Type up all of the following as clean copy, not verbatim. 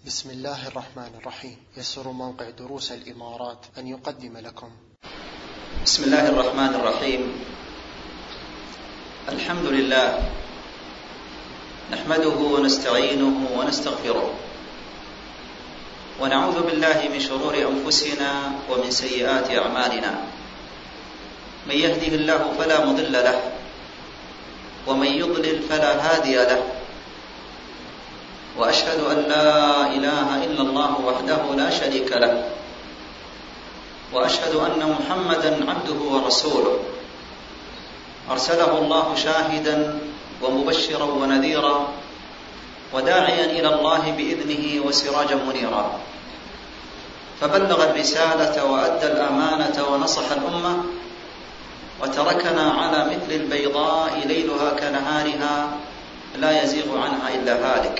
بسم الله الرحمن الرحيم. يسر موقع دروس الإمارات أن يقدم لكم. بسم الله الرحمن الرحيم. الحمد لله نحمده ونستعينه ونستغفره ونعوذ بالله من شرور أنفسنا ومن سيئات أعمالنا. من يهده الله فلا مضل له ومن يضلل فلا هادي له، وأشهد أن لا إله إلا الله وحده لا شريك له، وأشهد أن محمدا عبده ورسوله أرسله الله شاهدا ومبشرا ونذيرا وداعيا إلى الله بإذنه وسراجا منيرا، فبلغ الرسالة وأدى الأمانة ونصح الأمة وتركنا على مثل البيضاء ليلها كنهارها لا يزيغ عنها إلا هالك.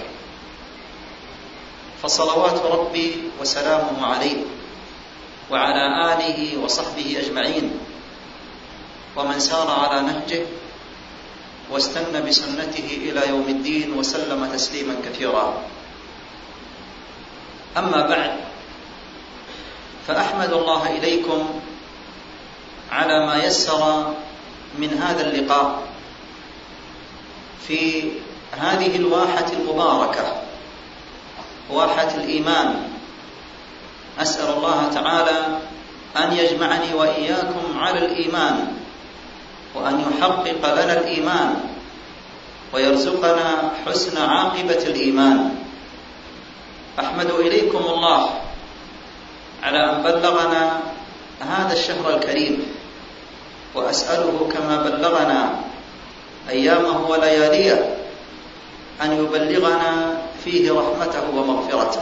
فصلوات ربي وسلامه عليه وعلى آله وصحبه أجمعين ومن سار على نهجه واستنى بسنته إلى يوم الدين وسلم تسليما كثيرا. أما بعد، فأحمد الله إليكم على ما يسر من هذا اللقاء في هذه الواحة المباركة، واحة الإيمان. أسأل الله تعالى أن يجمعني وإياكم على الإيمان، وأن يحقق لنا الإيمان ويرزقنا حسن عاقبة الإيمان. أحمد إليكم الله على أن بلغنا هذا الشهر الكريم، وأسأله كما بلغنا أيامه ولياليه أن يبلغنا فيه رحمته ومغفرته.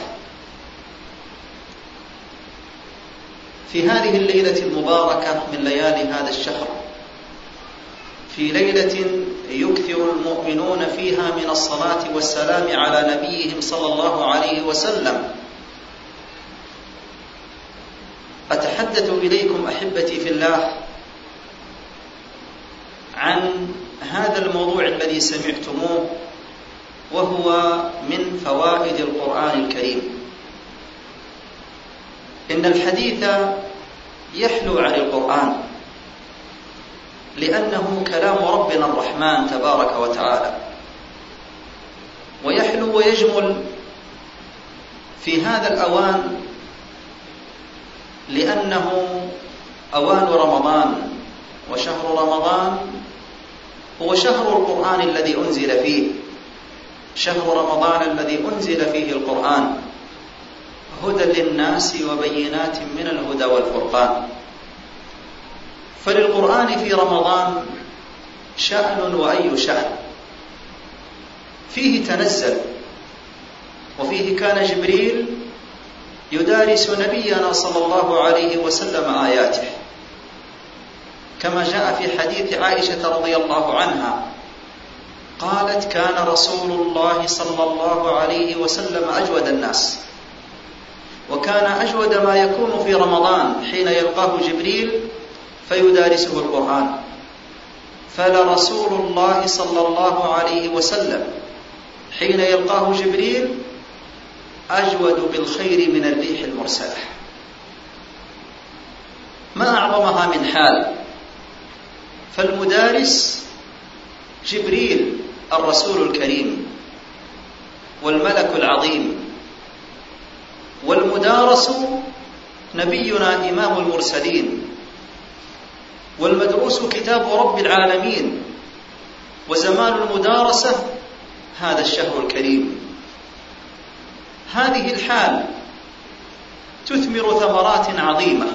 في هذه الليلة المباركة من ليالي هذا الشهر، في ليلة يكثر المؤمنون فيها من الصلاة والسلام على نبيهم صلى الله عليه وسلم، أتحدث إليكم أحبتي في الله عن هذا الموضوع الذي سمعتموه، وهو من فوائد القرآن الكريم. إن الحديث يحلو عن القرآن لأنه كلام ربنا الرحمن تبارك وتعالى، ويحلو ويجمل في هذا الأوان لأنه أوان رمضان، وشهر رمضان هو شهر القرآن الذي أنزل فيه، شهر رمضان الذي أنزل فيه القرآن هدى للناس وبينات من الهدى والفرقان. فللقرآن في رمضان شأن وأي شأن. فيه تنزل، وفيه كان جبريل يدارس نبينا صلى الله عليه وسلم آياته، كما جاء في حديث عائشة رضي الله عنها قالت: كان رسول الله صلى الله عليه وسلم أجود الناس، وكان أجود ما يكون في رمضان حين يلقاه جبريل فيدارسه القرآن. فلرسول الله صلى الله عليه وسلم حين يلقاه جبريل أجود بالخير من الريح المرسلة. ما أعظمها من حال. فالمدارس جبريل الرسول الكريم والملك العظيم، والمدارس نبينا إمام المرسلين، والمدروس كتاب رب العالمين، وزمان المدارسة هذا الشهر الكريم. هذه الحال تثمر ثمرات عظيمة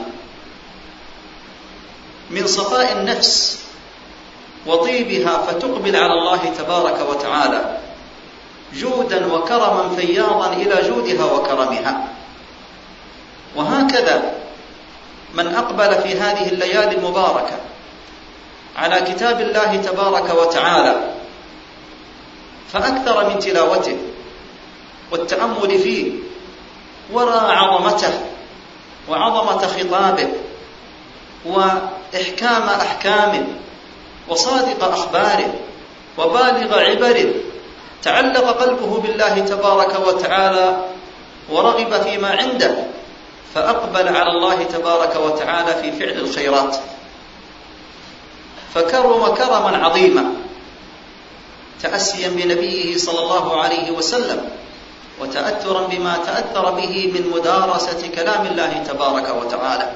من صفاء النفس وطيبها، فتقبل على الله تبارك وتعالى جودا وكرما فياضا إلى جودها وكرمها. وهكذا من أقبل في هذه الليالي المباركة على كتاب الله تبارك وتعالى فأكثر من تلاوته والتأمل فيه، ورأى عظمته وعظمة خطابه وإحكام أحكامه وصادق أخباره وبالغ عبره، تعلق قلبه بالله تبارك وتعالى ورغب فيما عنده، فأقبل على الله تبارك وتعالى في فعل الخيرات، فكرم كرما عظيما تأسيا بنبيه صلى الله عليه وسلم، وتأثرا بما تأثر به من مدارسة كلام الله تبارك وتعالى.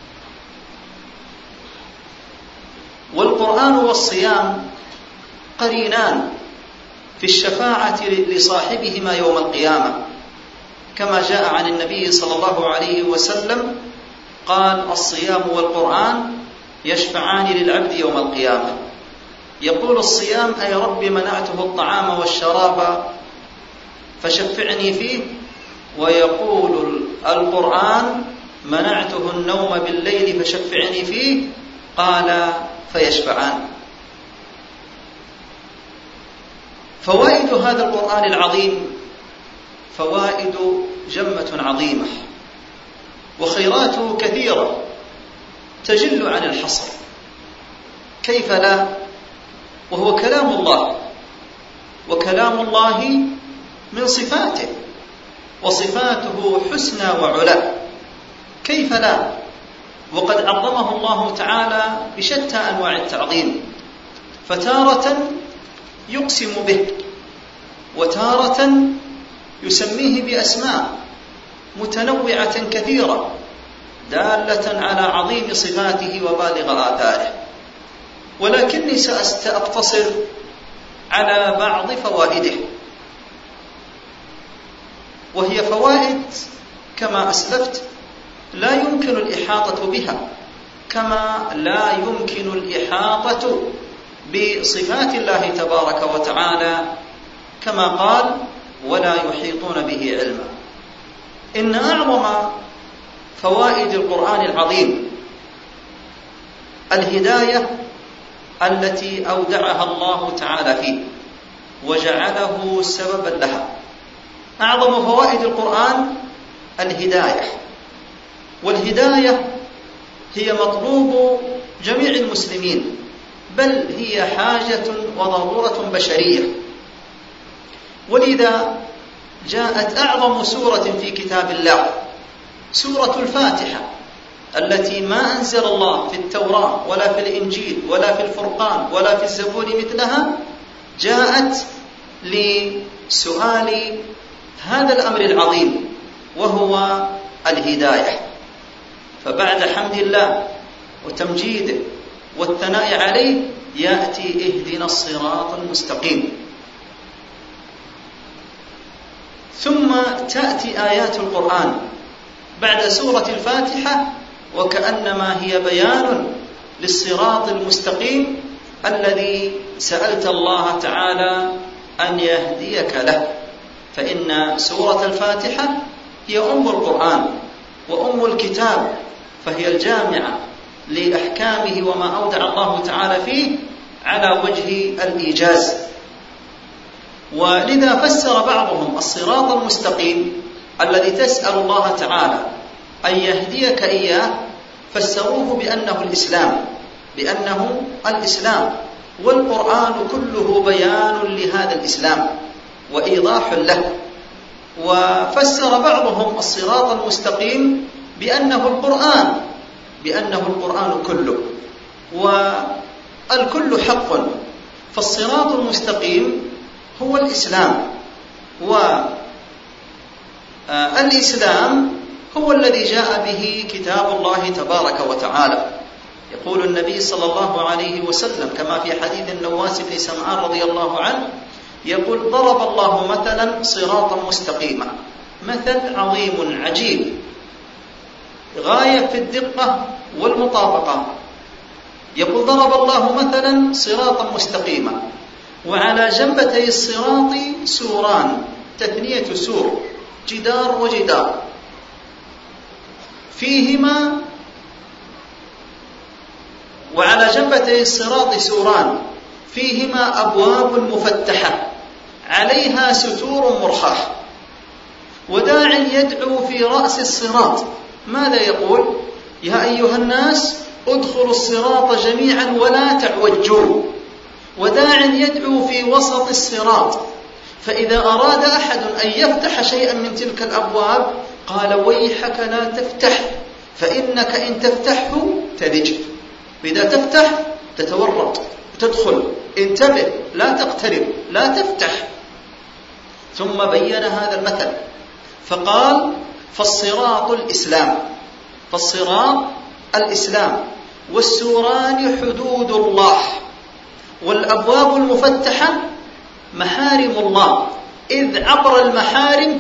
والقرآن والصيام قرينان في الشفاعة لصاحبهما يوم القيامة، كما جاء عن النبي صلى الله عليه وسلم قال: الصيام والقرآن يشفعان للعبد يوم القيامة. يقول الصيام: أي رب منعته الطعام والشراب فشفعني فيه. ويقول القرآن: منعته النوم بالليل فشفعني فيه. قال: فيشفعان. فوائد هذا القرآن العظيم فوائد جمة عظيمة، وخيراته كثيرة تجل عن الحصر، كيف لا، وهو كلام الله، وكلام الله من صفاته، وصفاته حسنى وعلا، كيف لا، وقد عظمه الله تعالى بشتى أنواع التعظيم، فتارة يقسم به، وتارة يسميه بأسماء متنوعة كثيرة دالة على عظيم صفاته وبالغ آثاره. ولكني سأقتصر على بعض فوائده، وهي فوائد كما أسلفت لا يمكن الإحاطة بها، كما لا يمكن الإحاطة بصفات الله تبارك وتعالى، كما قال: ولا يحيطون به علما. إن أعظم فوائد القرآن العظيم الهداية التي أودعها الله تعالى فيه وجعله سببا لها. أعظم فوائد القرآن الهداية، والهداية هي مطلوب جميع المسلمين، بل هي حاجة وضرورة بشرية. ولذا جاءت أعظم سورة في كتاب الله سورة الفاتحة، التي ما أنزل الله في التوراة ولا في الإنجيل ولا في الفرقان ولا في الزبور مثلها، جاءت لسؤال هذا الأمر العظيم وهو الهداية. فبعد حمد الله وتمجيده والثناء عليه يأتي: اهدنا الصراط المستقيم. ثم تأتي آيات القرآن بعد سورة الفاتحة، وكأنما هي بيان للصراط المستقيم الذي سألت الله تعالى أن يهديك له. فإن سورة الفاتحة هي أم القرآن وأم الكتاب، فهي الجامعة لأحكامه وما أودع الله تعالى فيه على وجه الإيجاز. ولذا فسر بعضهم الصراط المستقيم الذي تسأل الله تعالى أن يهديك إياه، فسروه بأنه الإسلام، والقرآن كله بيان لهذا الإسلام وإيضاح له. وفسر بعضهم الصراط المستقيم بأنه القرآن كله، والكل حق، فالصراط المستقيم هو الإسلام، والإسلام هو الذي جاء به كتاب الله تبارك وتعالى. يقول النبي صلى الله عليه وسلم كما في حديث النواس بن سمعان رضي الله عنه، يقول: ضرب الله مثلا صراطا مستقيما، مثل عظيم عجيب غاية في الدقة والمطابقة. يقول: ضرب الله مثلا صراطا مستقيما، وعلى جنبتي الصراط سوران، تثنية سور، جدار وجدار، فيهما، وعلى جنبتي الصراط سوران فيهما أبواب مفتحة عليها ستور مرخاة، وداع يدعو في رأس الصراط. ماذا يقول؟ يا أيها الناس ادخلوا الصراط جميعا ولا تعوجوا. وداع يدعو في وسط الصراط، فإذا أراد أحد أن يفتح شيئا من تلك الأبواب قال ويحك لا تفتح، فإنك إن تفتحه تلج، وإذا تفتح تتورط وتدخل، انتبه لا تقترب لا تفتح. ثم بين هذا المثل فقال فالصراط الإسلام والسوران حدود الله، والأبواب المفتحة محارم الله، إذ عبر المحارم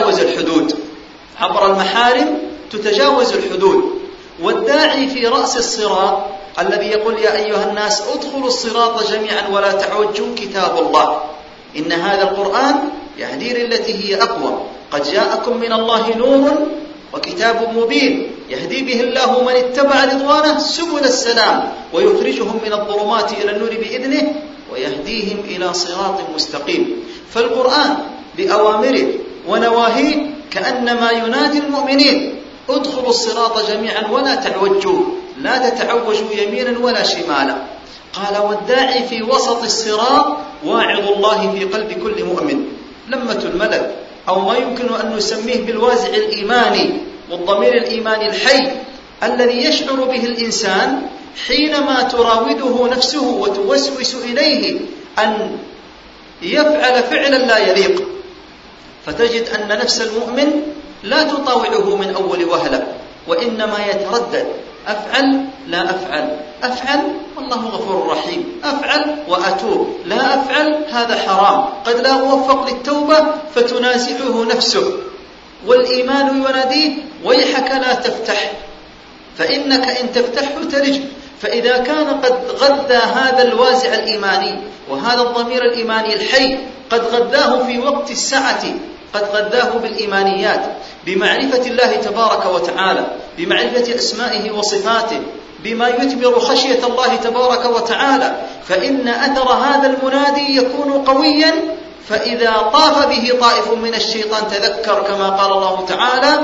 تتجاوز الحدود. والداعي في رأس الصراط الذي يقول يا أيها الناس ادخلوا الصراط جميعا ولا تعوجوا كتاب الله، إن هذا القرآن يهدي للتي هي أقوى، قد جاءكم من الله نور وكتاب مبين يهدي به الله من اتبع رضوانه سبل السلام ويخرجهم من الظلمات إلى النور بإذنه ويهديهم إلى صراط مستقيم. فالقرآن بأوامره ونواهيه كأنما ينادي المؤمنين ادخلوا الصراط جميعا ولا تعوجوا، لا تتعوجوا يمينا ولا شمالا. قال والداعي في وسط الصراط واعظ الله في قلب كل مؤمن، لمة الملك أو ما يمكن أن نسميه بالوازع الإيماني والضمير الإيماني الحي الذي يشعر به الإنسان حينما تراوده نفسه وتوسوس إليه أن يفعل فعلا لا يليق، فتجد أن نفس المؤمن لا تطاوعه من أول وهلة، وإنما يتردد أفعل لا أفعل، أفعل والله غفور رحيم، أفعل وأتوب، لا أفعل هذا حرام، قد لا أوفق للتوبة فتنازعه نفسه. والإيمان يناديه ويحك لا تفتح، فإنك إن تفتحه تلج. فإذا كان قد غذى هذا الوازع الإيماني وهذا الضمير الإيماني الحي قد غذاه في وقت السعة، قد غذاه بالإيمانيات، بمعرفة الله تبارك وتعالى، بمعرفة أسمائه وصفاته، بما يثمر خشية الله تبارك وتعالى، فإن أثر هذا المنادي يكون قويا. فإذا طاف به طائف من الشيطان تذكر، كما قال الله تعالى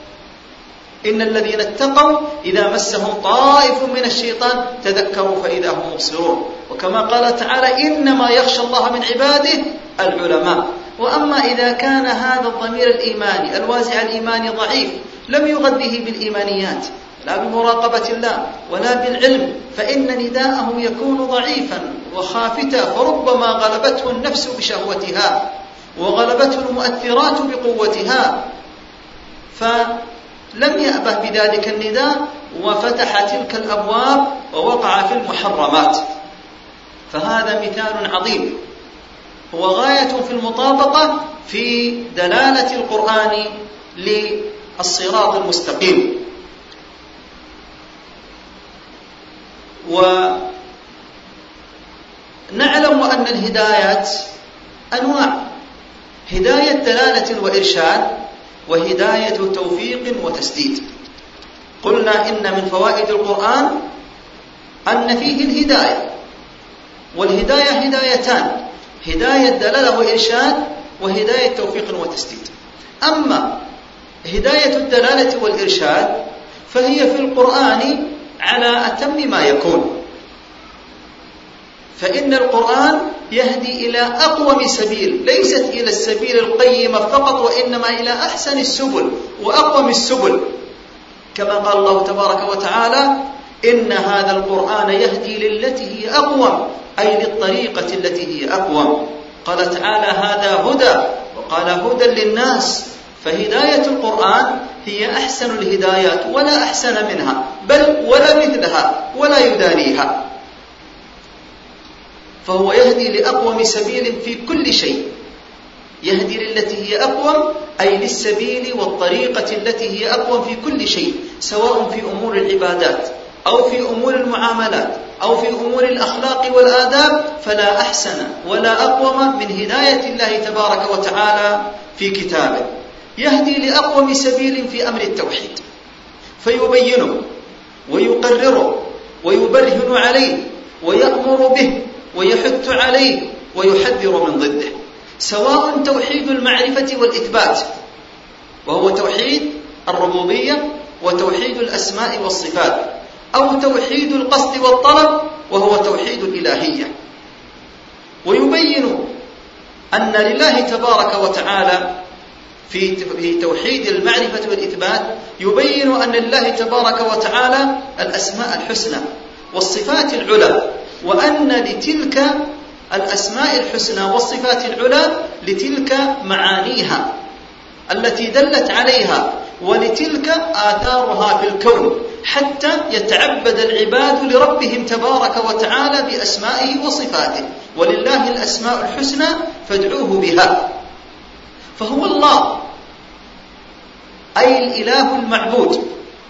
إن الذين اتقوا إذا مسهم طائف من الشيطان تذكروا فإذا هم مبصرون، وكما قال تعالى إنما يخشى الله من عباده العلماء. وأما إذا كان هذا الضمير الإيماني الوازع الإيماني ضعيف لم يغذه بالإيمانيات لا بمراقبة الله ولا بالعلم، فإن نداءه يكون ضعيفا وخافتا، فربما غلبته النفس بشهوتها وغلبته المؤثرات بقوتها، فلم يأبه بذلك النداء وفتح تلك الأبواب ووقع في المحرمات. فهذا مثال عظيم هو غاية في المطابقة في دلالة القرآن للصراط المستقيم. ونعلم أن الهدايات أنواع، هداية دلالة وإرشاد، وهداية توفيق وتسديد. قلنا إن من فوائد القرآن أن فيه الهداية، والهداية هدايتان، هداية دلالة وإرشاد وهداية توفيق وتسديد. أما هداية الدلالة والإرشاد فهي في القرآن على أتم ما يكون، فإن القرآن يهدي إلى أقوم سبيل، ليست إلى السبيل القيم فقط، وإنما إلى أحسن السبل وأقوم السبل، كما قال الله تبارك وتعالى إن هذا القرآن يهدي للتي هي أقوم، أي للطريقة التي هي أقوم. قال تعالى هذا هدى، وقال هدى للناس. فهداية القرآن هي أحسن الهدايات ولا أحسن منها، بل ولا مثلها ولا يدانيها، فهو يهدي لأقوم سبيل في كل شيء، يهدي للتي هي أقوم أي للسبيل والطريقة التي هي أقوم في كل شيء، سواء في أمور العبادات أو في أمور المعاملات أو في أمور الأخلاق والآداب، فلا أحسن ولا أقوم من هداية الله تبارك وتعالى في كتابه. يهدي لأقوم سبيل في أمر التوحيد، فيبينه ويقرره ويبرهن عليه ويأمر به ويحث عليه ويحذر من ضده، سواء توحيد المعرفة والإثبات وهو توحيد الربوبية وتوحيد الأسماء والصفات، أو توحيد القصد والطلب وهو توحيد الإلهية. ويبين أن لله تبارك وتعالى في توحيد المعرفة والإثبات يبين أن لله تبارك وتعالى الأسماء الحسنى والصفات العلى، وأن لتلك الأسماء الحسنى والصفات العلى لتلك معانيها التي دلت عليها ولتلك آثارها في الكون، حتى يتعبد العباد لربهم تبارك وتعالى بأسمائه وصفاته. ولله الأسماء الحسنى فادعوه بها. فهو الله، أي الإله المعبود،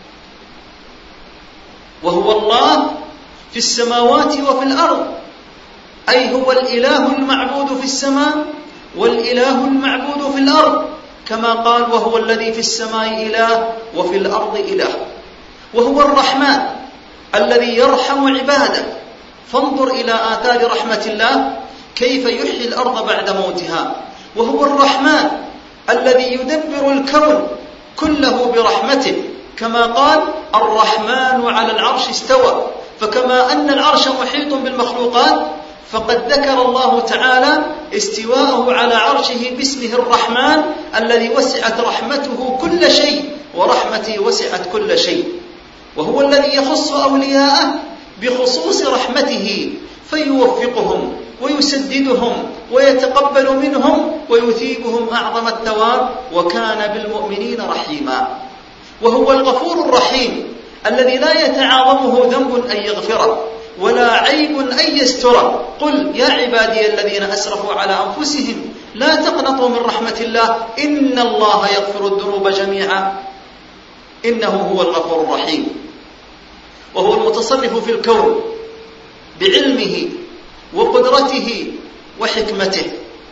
وهو الله في السماوات وفي الأرض، أي هو الإله المعبود في السماء والإله المعبود في الأرض، كما قال وهو الذي في السماء إله وفي الأرض إله. وهو الرحمن الذي يرحم عباده، فانظر إلى آثار رحمة الله كيف يحيي الأرض بعد موتها. وهو الرحمن الذي يدبر الكون كله برحمته، كما قال الرحمن على العرش استوى. فكما أن العرش محيط بالمخلوقات، فقد ذكر الله تعالى استواءه على عرشه باسمه الرحمن الذي وسعت رحمته كل شيء، ورحمتي وسعت كل شيء. وهو الذي يخص أولياءه بخصوص رحمته، فيوفقهم ويسددهم ويتقبل منهم ويثيبهم أعظم الثواب، وكان بالمؤمنين رحيما. وهو الغفور الرحيم الذي لا يتعاظمه ذنب أن يغفره ولا عيب أن يستره. قل يا عبادي الذين أسرفوا على أنفسهم لا تقنطوا من رحمة الله إن الله يغفر الذنوب جميعا إنه هو الغفور الرحيم. وهو المتصرف في الكون بعلمه وقدرته وحكمته.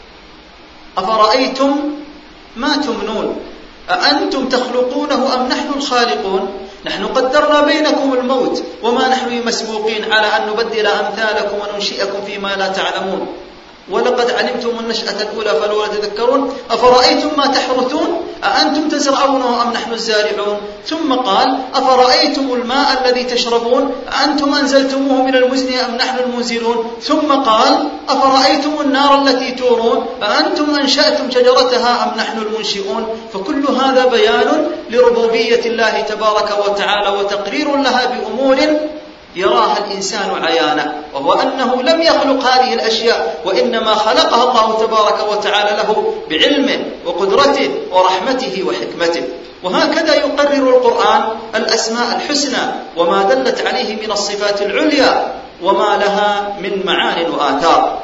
أفرأيتم ما تمنون أأنتم تخلقونه أم نحن الخالقون؟ نحن قدرنا بينكم الموت وما نحن مسبوقين على أن نبدل أمثالكم وننشئكم فيما لا تعلمون. ولقد علمتم النشأة الأولى فلولا تذكرون. أفرأيتم ما تحرثون أأنتم تزرعونه أم نحن الزارعون؟ ثم قال أفرأيتم الماء الذي تشربون أأنتم أنزلتموه من المزن أم نحن المنزلون؟ ثم قال أفرأيتم النار التي تورون أأنتم أنشأتم شجرتها أم نحن المنشئون؟ فكل هذا بيان لربوبية الله تبارك وتعالى وتقرير لها بأمور يراها الإنسان عيانا، وهو أنه لم يخلق هذه الأشياء وإنما خلقها الله تبارك وتعالى له بعلمه وقدرته ورحمته وحكمته. وهكذا يقرر القرآن الأسماء الحسنى وما دلت عليه من الصفات العليا وما لها من معان وآثار.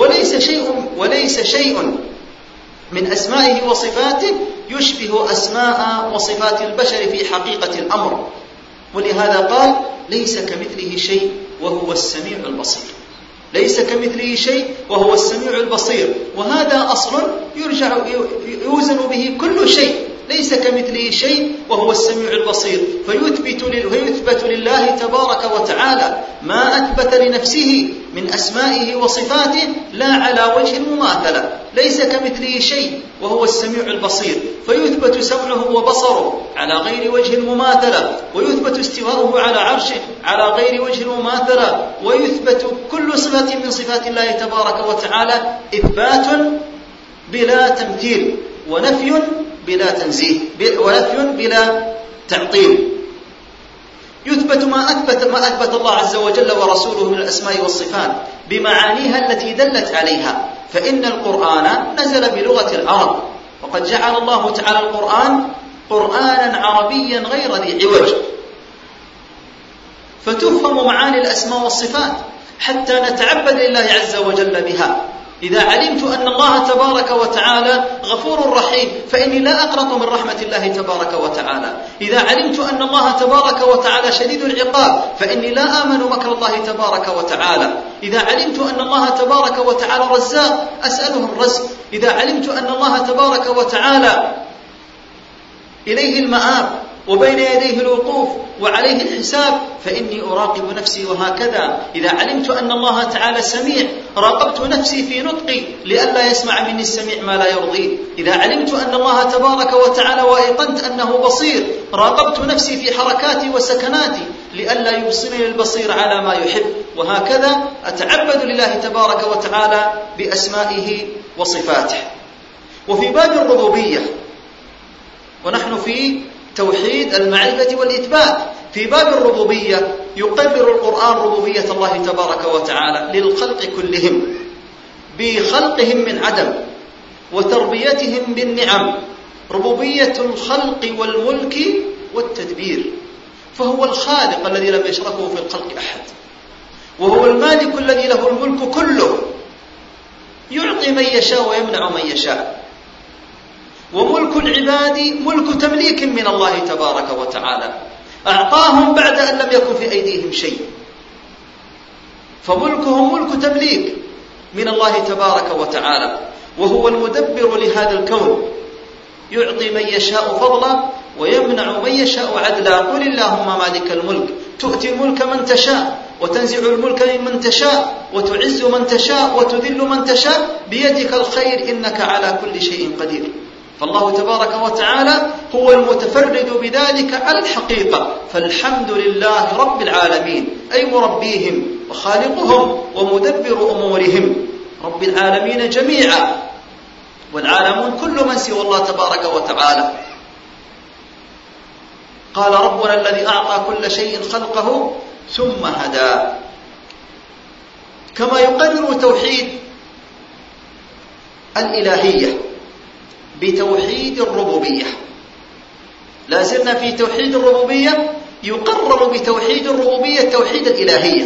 وليس شيء من أسمائه وصفاته يشبه أسماء وصفات البشر في حقيقة الأمر. ولهذا قال ليس كمثله شيء وهو السميع البصير. ليس كمثله شيء وهو السميع البصير، وهذا أصل يوزن به كل شيء. ليس كمثله شيء وهو السميع البصير، فيثبت لله تبارك وتعالى ما أثبت لنفسه من أسمائه وصفاته لا على وجه المماثلة. ليس كمثله شيء وهو السميع البصير، فيثبت سمعه وبصره على غير وجه المماثلة، ويثبت استواءه على عرشه على غير وجه المماثلة، ويثبت كل صفة من صفات الله تبارك وتعالى إثبات بلا تمثيل، ونفي بلا تنزيه، ونفي بلا تعطيل. يثبت ما أثبت الله عز وجل ورسوله من الأسماء والصفات بمعانيها التي دلت عليها. فإن القرآن نزل بلغة العرب، وقد جعل الله تعالى القرآن قرآنا عربيا غير ذي عوج، فتفهم معاني الأسماء والصفات حتى نتعبد لله عز وجل بها. إذا علمت أن الله تبارك وتعالى غفور رحيم فإني لا أقنط من رحمة الله تبارك وتعالى. إذا علمت أن الله تبارك وتعالى شديد العقاب فإني لا آمن مكر الله تبارك وتعالى. إذا علمت أن الله تبارك وتعالى رزاق أسأله الرزق. إذا علمت أن الله تبارك وتعالى إليه المآب وبين يديه الوقوف وعليه الحساب فإني أراقب نفسي. وهكذا إذا علمت أن الله تعالى سميع راقبت نفسي في نطقي لئلا يسمع مني السميع ما لا يرضيه. إذا علمت أن الله تبارك وتعالى وأيقنت أنه بصير راقبت نفسي في حركاتي وسكناتي لئلا يوصلني البصير على ما يحب. وهكذا أتعبد لله تبارك وتعالى بأسمائه وصفاته. وفي باب الربوبية، ونحن في توحيد المعرفة والإثبات، في باب الربوبية يقرر القرآن ربوبية الله تبارك وتعالى للخلق كلهم، بخلقهم من عدم وتربيتهم بالنعم، ربوبية الخلق والملك والتدبير، فهو الخالق الذي لم يشركه في الخلق أحد، وهو المالك الذي له الملك كله، يعطي من يشاء ويمنع من يشاء، وملك العباد ملك تمليك من الله تبارك وتعالى، أعطاهم بعد أن لم يكن في أيديهم شيء، فملكهم ملك تمليك من الله تبارك وتعالى، وهو المدبر لهذا الكون، يعطي من يشاء فضلا ويمنع من يشاء عدلا. قل اللهم مالك الملك تؤتي الملك من تشاء وتنزع الملك ممن تشاء وتعز من تشاء وتذل من تشاء بيدك الخير إنك على كل شيء قدير. فالله تبارك وتعالى هو المتفرد بذلك على الحقيقة، فالحمد لله رب العالمين، أي مربيهم وخالقهم ومدبر أمورهم، رب العالمين جميعا، والعالمون كل من سوى الله تبارك وتعالى. قال ربنا الذي أعطى كل شيء خلقه ثم هدى. كما يقرر توحيد الإلهية بتوحيد الربوبية، لا زلنا في توحيد الربوبية، يقرر بتوحيد الربوبية توحيد الإلهية،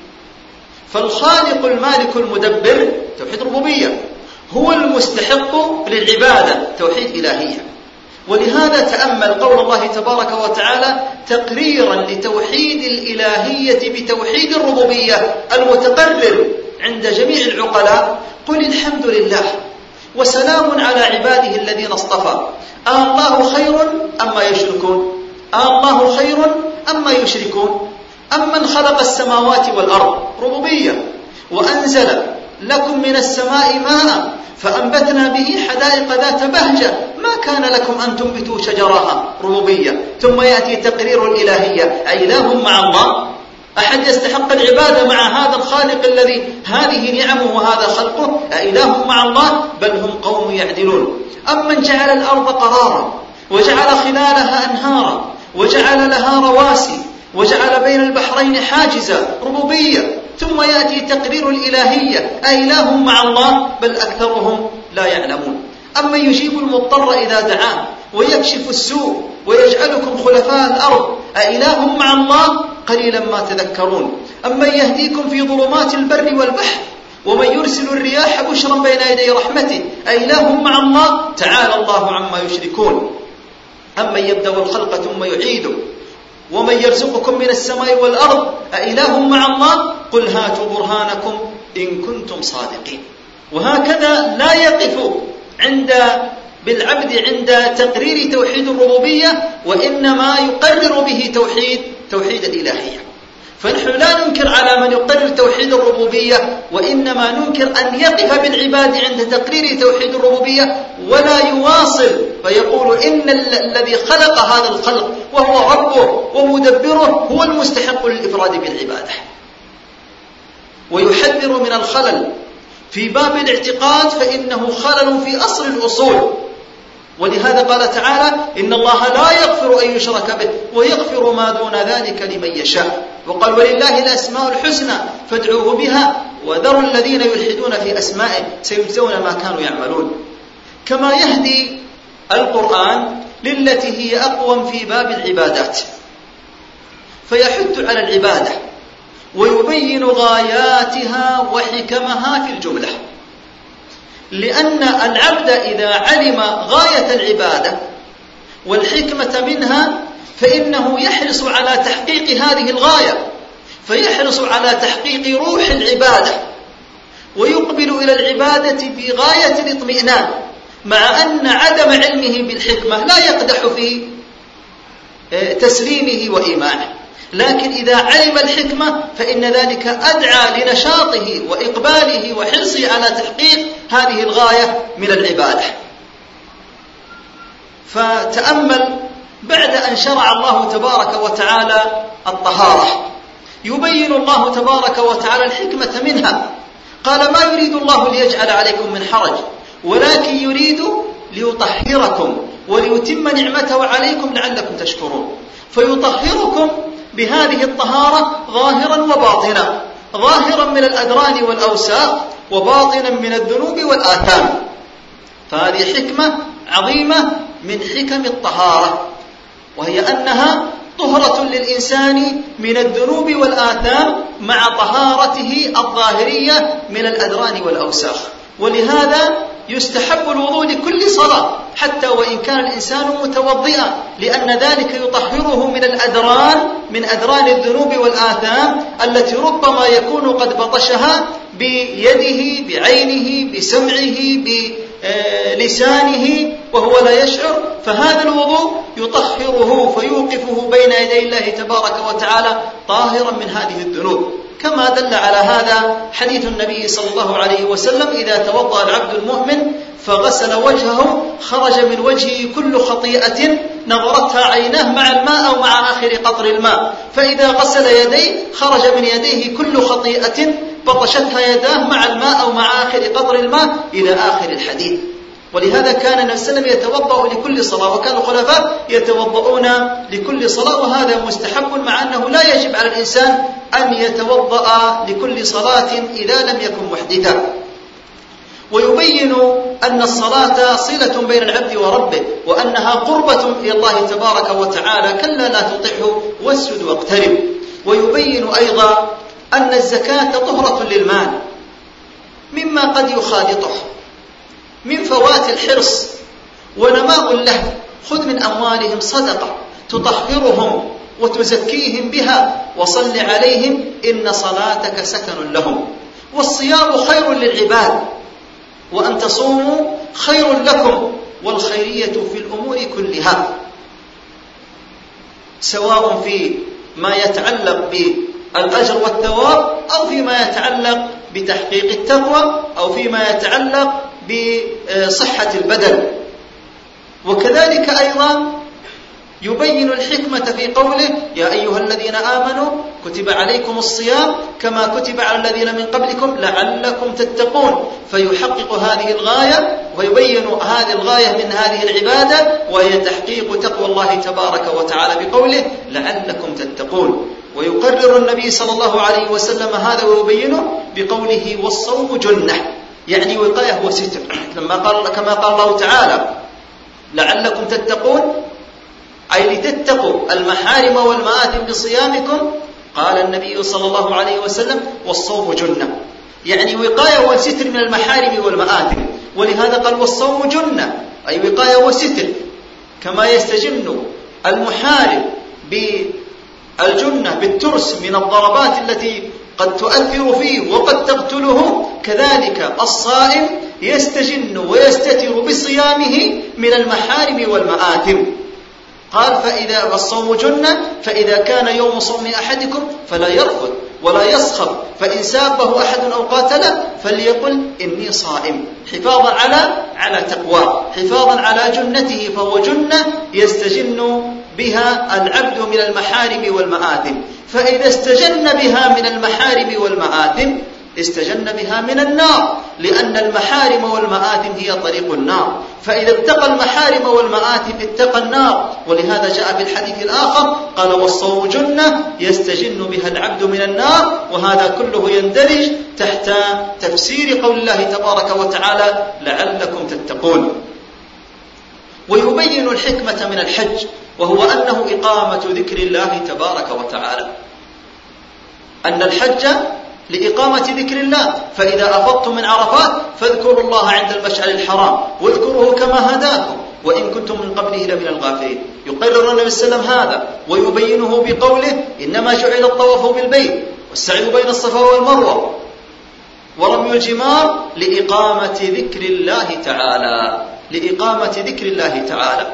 فالخالق المالك المدبر توحيد الربوبية، هو المستحق للعبادة توحيد إلهية. ولهذا تأمل قول الله تبارك وتعالى تقريرا لتوحيد الإلهية بتوحيد الربوبية المتقرر عند جميع العقلاء: قل الحمد لله وسلام على عباده الذين اصطفى، الله خير أما يشركون، الله خير أما يشركون، أمن خلق السماوات والأرض ربوبية، وأنزل لكم من السماء ماء فأنبتنا به حدائق ذات بهجة ما كان لكم أن تنبتوا شجرها ربوبية. ثم يأتي تقرير الإلهية: أإله مع الله؟ أحد يستحق العبادة مع هذا الخالق الذي هذه نعمه وهذا خلقه؟ أإله مع الله؟ بل هم قوم يعدلون. أمن جعل الأرض قرارا وجعل خلالها أنهارا وجعل لها رواسي وجعل بين البحرين حاجزا ربوبية. ثم يأتي تقرير الإلهية: أإله مع الله؟ بل أكثرهم لا يعلمون. أمن يجيب المضطر إذا دعاه ويكشف السوء ويجعلكم خلفاء الأرض؟ أإله مع الله؟ قليلا ما تذكرون. أمن يهديكم في ظلمات البر والبحر ومن يرسل الرياح بشرا بين يدي رحمته؟ أإله مع الله؟ تعالى الله عما يشركون. أمن يبدأ الخلق ثم يعيده ومن يرزقكم من السماء والأرض؟ أإله مع الله؟ قل هاتوا برهانكم إن كنتم صادقين. وهكذا لا يقف بالعبد عند تقرير توحيد الربوبية، وإنما يقرر به توحيد الإلهية. فنحن لا ننكر على من يقرر توحيد الربوبية، وإنما ننكر أن يقف بالعباد عند تقرير توحيد الربوبية ولا يواصل فيقول إن الذي خلق هذا الخلق وهو ربه ومدبره هو المستحق للإفراد بالعبادة. ويحذر من الخلل في باب الاعتقاد، فإنه خلل في أصل الأصول. ولهذا قال تعالى: إن الله لا يغفر أن يشرك به ويغفر ما دون ذلك لمن يشاء. وقال: ولله الأسماء الحسنى فادعوه بها وذروا الذين يلحدون في أسمائه سيجزون ما كانوا يعملون. كما يهدي القرآن للتي هي أقوم في باب العبادات، فيحث على العبادة ويبين غاياتها وحكمها في الجملة، لأن العبد إذا علم غاية العبادة والحكمة منها فإنه يحرص على تحقيق هذه الغاية، فيحرص على تحقيق روح العبادة ويقبل إلى العبادة بغاية الاطمئنان، مع أن عدم علمه بالحكمة لا يقدح في تسليمه وإيمانه. لكن إذا علم الحكمة فإن ذلك أدعى لنشاطه وإقباله وحرصه على تحقيق هذه الغاية من العبادة. فتأمل بعد أن شرع الله تبارك وتعالى الطهارة يبين الله تبارك وتعالى الحكمة منها. قال: ما يريد الله ليجعل عليكم من حرج ولكن يريد ليطهركم وليتم نعمته عليكم لعلكم تشكرون. فيطهركم بهذه الطهارة ظاهرا وباطنا، ظاهرا من الأدران والأوساخ وباطنا من الذنوب والآثام. فهذه حكمة عظيمة من حكم الطهارة، وهي أنها طهرة للإنسان من الذنوب والآثام مع طهارته الظاهرية من الأدران والأوساخ. ولهذا يستحب الوضوء لكل صلاة حتى وإن كان الإنسان متوضئا، لأن ذلك يطهره من الأدران، من أدران الذنوب والآثام التي ربما يكون قد بطشها بيده، بعينه، بسمعه، بلسانه وهو لا يشعر. فهذا الوضوء يطهره فيوقفه بين يدي الله تبارك وتعالى طاهرا من هذه الذنوب، كما دل على هذا حديث النبي صلى الله عليه وسلم: إذا توضأ العبد المؤمن فغسل وجهه خرج من وجهه كل خطيئة نظرتها عيناه مع الماء أو مع آخر قطر الماء، فإذا غسل يديه خرج من يديه كل خطيئة بطشتها يداه مع الماء أو مع آخر قطر الماء إلى آخر الحديث. ولهذا كان النبي صلى الله عليه وسلم يتوضأ لكل صلاة، وكان الخلفاء يتوضؤون لكل صلاة، وهذا مستحب، مع أنه لا يجب على الإنسان أن يتوضأ لكل صلاة إذا لم يكن محدثا. ويبين أن الصلاة صلة بين العبد وربه، وأنها قربة إلى الله تبارك وتعالى، كلا لا تطعه واسجد واقترب. ويبين أيضا أن الزكاة طهرة للمال مما قد يخالطه من فوات الحرص ونماء له. خذ من أموالهم صدقة تطهرهم وتزكيهم بها وصل عليهم إن صلاتك سكن لهم. والصيام خير للعباد، وأن تصوموا خير لكم، والخيرية في الأمور كلها، سواء في ما يتعلق بالأجر والثواب، أو فيما يتعلق بتحقيق التقوى، أو فيما يتعلق بصحة البدن. وكذلك أيضا يبين الحكمة في قوله: يا أيها الذين آمنوا كتب عليكم الصيام كما كتب على الذين من قبلكم لعلكم تتقون. فيحقق هذه الغاية ويبين هذه الغاية من هذه العبادة، وهي تحقيق تقوى الله تبارك وتعالى بقوله لعلكم تتقون. ويقرر النبي صلى الله عليه وسلم هذا ويبينه بقوله: والصوم جنة، يعني وقاية وستر، كما قال الله تعالى: لعلكم تتقون، أي لتتقوا المحارم والمآثم بصيامكم. قال النبي صلى الله عليه وسلم: والصوم جنة، يعني وقاية وستر من المحارم والمآثم. ولهذا قال: والصوم جنة، أي وقاية وستر، كما يستجن المحارب بالجنة بالترس من الضربات التي قد تؤثر فيه وقد تقتله، كذلك الصائم يستجن ويستتر بصيامه من المحارم والمآثم. قال: فإذا الصوم جنة، فإذا كان يوم صوم أحدكم فلا يرفث ولا يسخط، فإن سابه أحد أو قاتله فليقل إني صائم، حفاظا على تقواه، حفاظا على جنته، فهو جنة يستجن بها العبد من المحارم والمآثم. فإذا استجن بها من المحارم والمآثم استجن بها من النار، لأن المحارم والمآثم هي طريق النار، فإذا اتقى المحارم والمآثم اتقى النار. ولهذا جاء في الحديث الآخر قال: والصوم جنة يستجن بها العبد من النار. وهذا كله يندرج تحت تفسير قول الله تبارك وتعالى لعلكم تتقون. ويبين الحكمة من الحج، وهو أنه إقامة ذكر الله تبارك وتعالى، أن الحج لإقامة ذكر الله. فإذا أفضتم من عرفات فاذكروا الله عند المشعر الحرام واذكروه كما هداكم وإن كنتم من قبله لمن الغافلين. يقرر النبي صلى الله عليه وسلم هذا ويبينه بقوله: إنما جعل الطواف بالبيت والسعي بين الصفا والمروة ورمي الجمار لإقامة ذكر الله تعالى، لإقامة ذكر الله تعالى.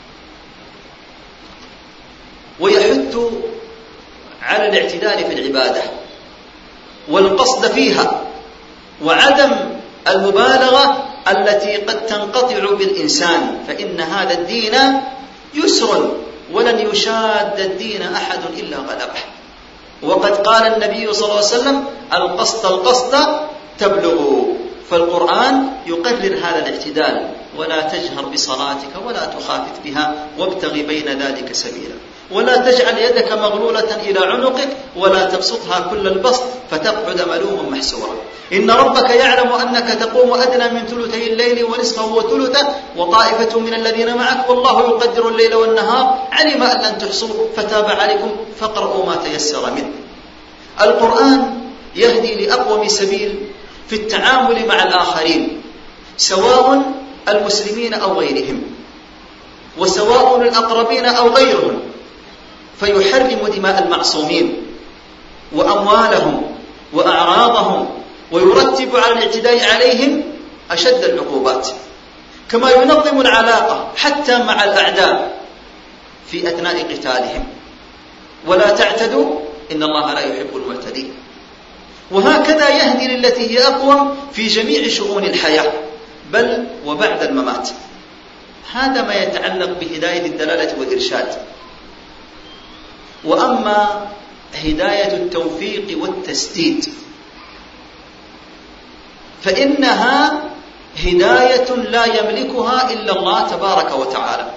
ويحث على الاعتدال في العبادة والقصد فيها، وعدم المبالغة التي قد تنقطع بالإنسان، فإن هذا الدين يسر ولن يشاد الدين أحد إلا غلبه. وقد قال النبي صلى الله عليه وسلم: القسط تبلغوا. فالقرآن يقرر هذا الاعتدال: ولا تجهر بصلاتك ولا تخافت بها وابتغ بين ذلك سبيلا، ولا تجعل يدك مغلولة إلى عنقك ولا تبسطها كل البسط فتقعد ملوما محسورا، إن ربك يعلم أنك تقوم أدنى من ثلثي الليل ونصفه وثلثه وطائفة من الذين معك والله يقدر الليل والنهار علم أن لن تحصوا فتاب عليكم فاقرؤوا ما تيسر منه. القرآن يهدي لأقوم سبيل في التعامل مع الآخرين، سواء المسلمين أو غيرهم، وسواء الأقربين أو غيرهم، فيحرم دماء المعصومين وأموالهم وأعراضهم، ويرتب على الاعتداء عليهم أشد العقوبات، كما ينظم العلاقة حتى مع الأعداء في أثناء قتالهم. ولا تعتدوا إن الله لا يحب المعتدين. وهكذا يهدي للتي هي أقوم في جميع شؤون الحياة بل وبعد الممات. هذا ما يتعلق بهداية الدلالة والإرشاد. وأما هداية التوفيق والتسديد فإنها هداية لا يملكها إلا الله تبارك وتعالى،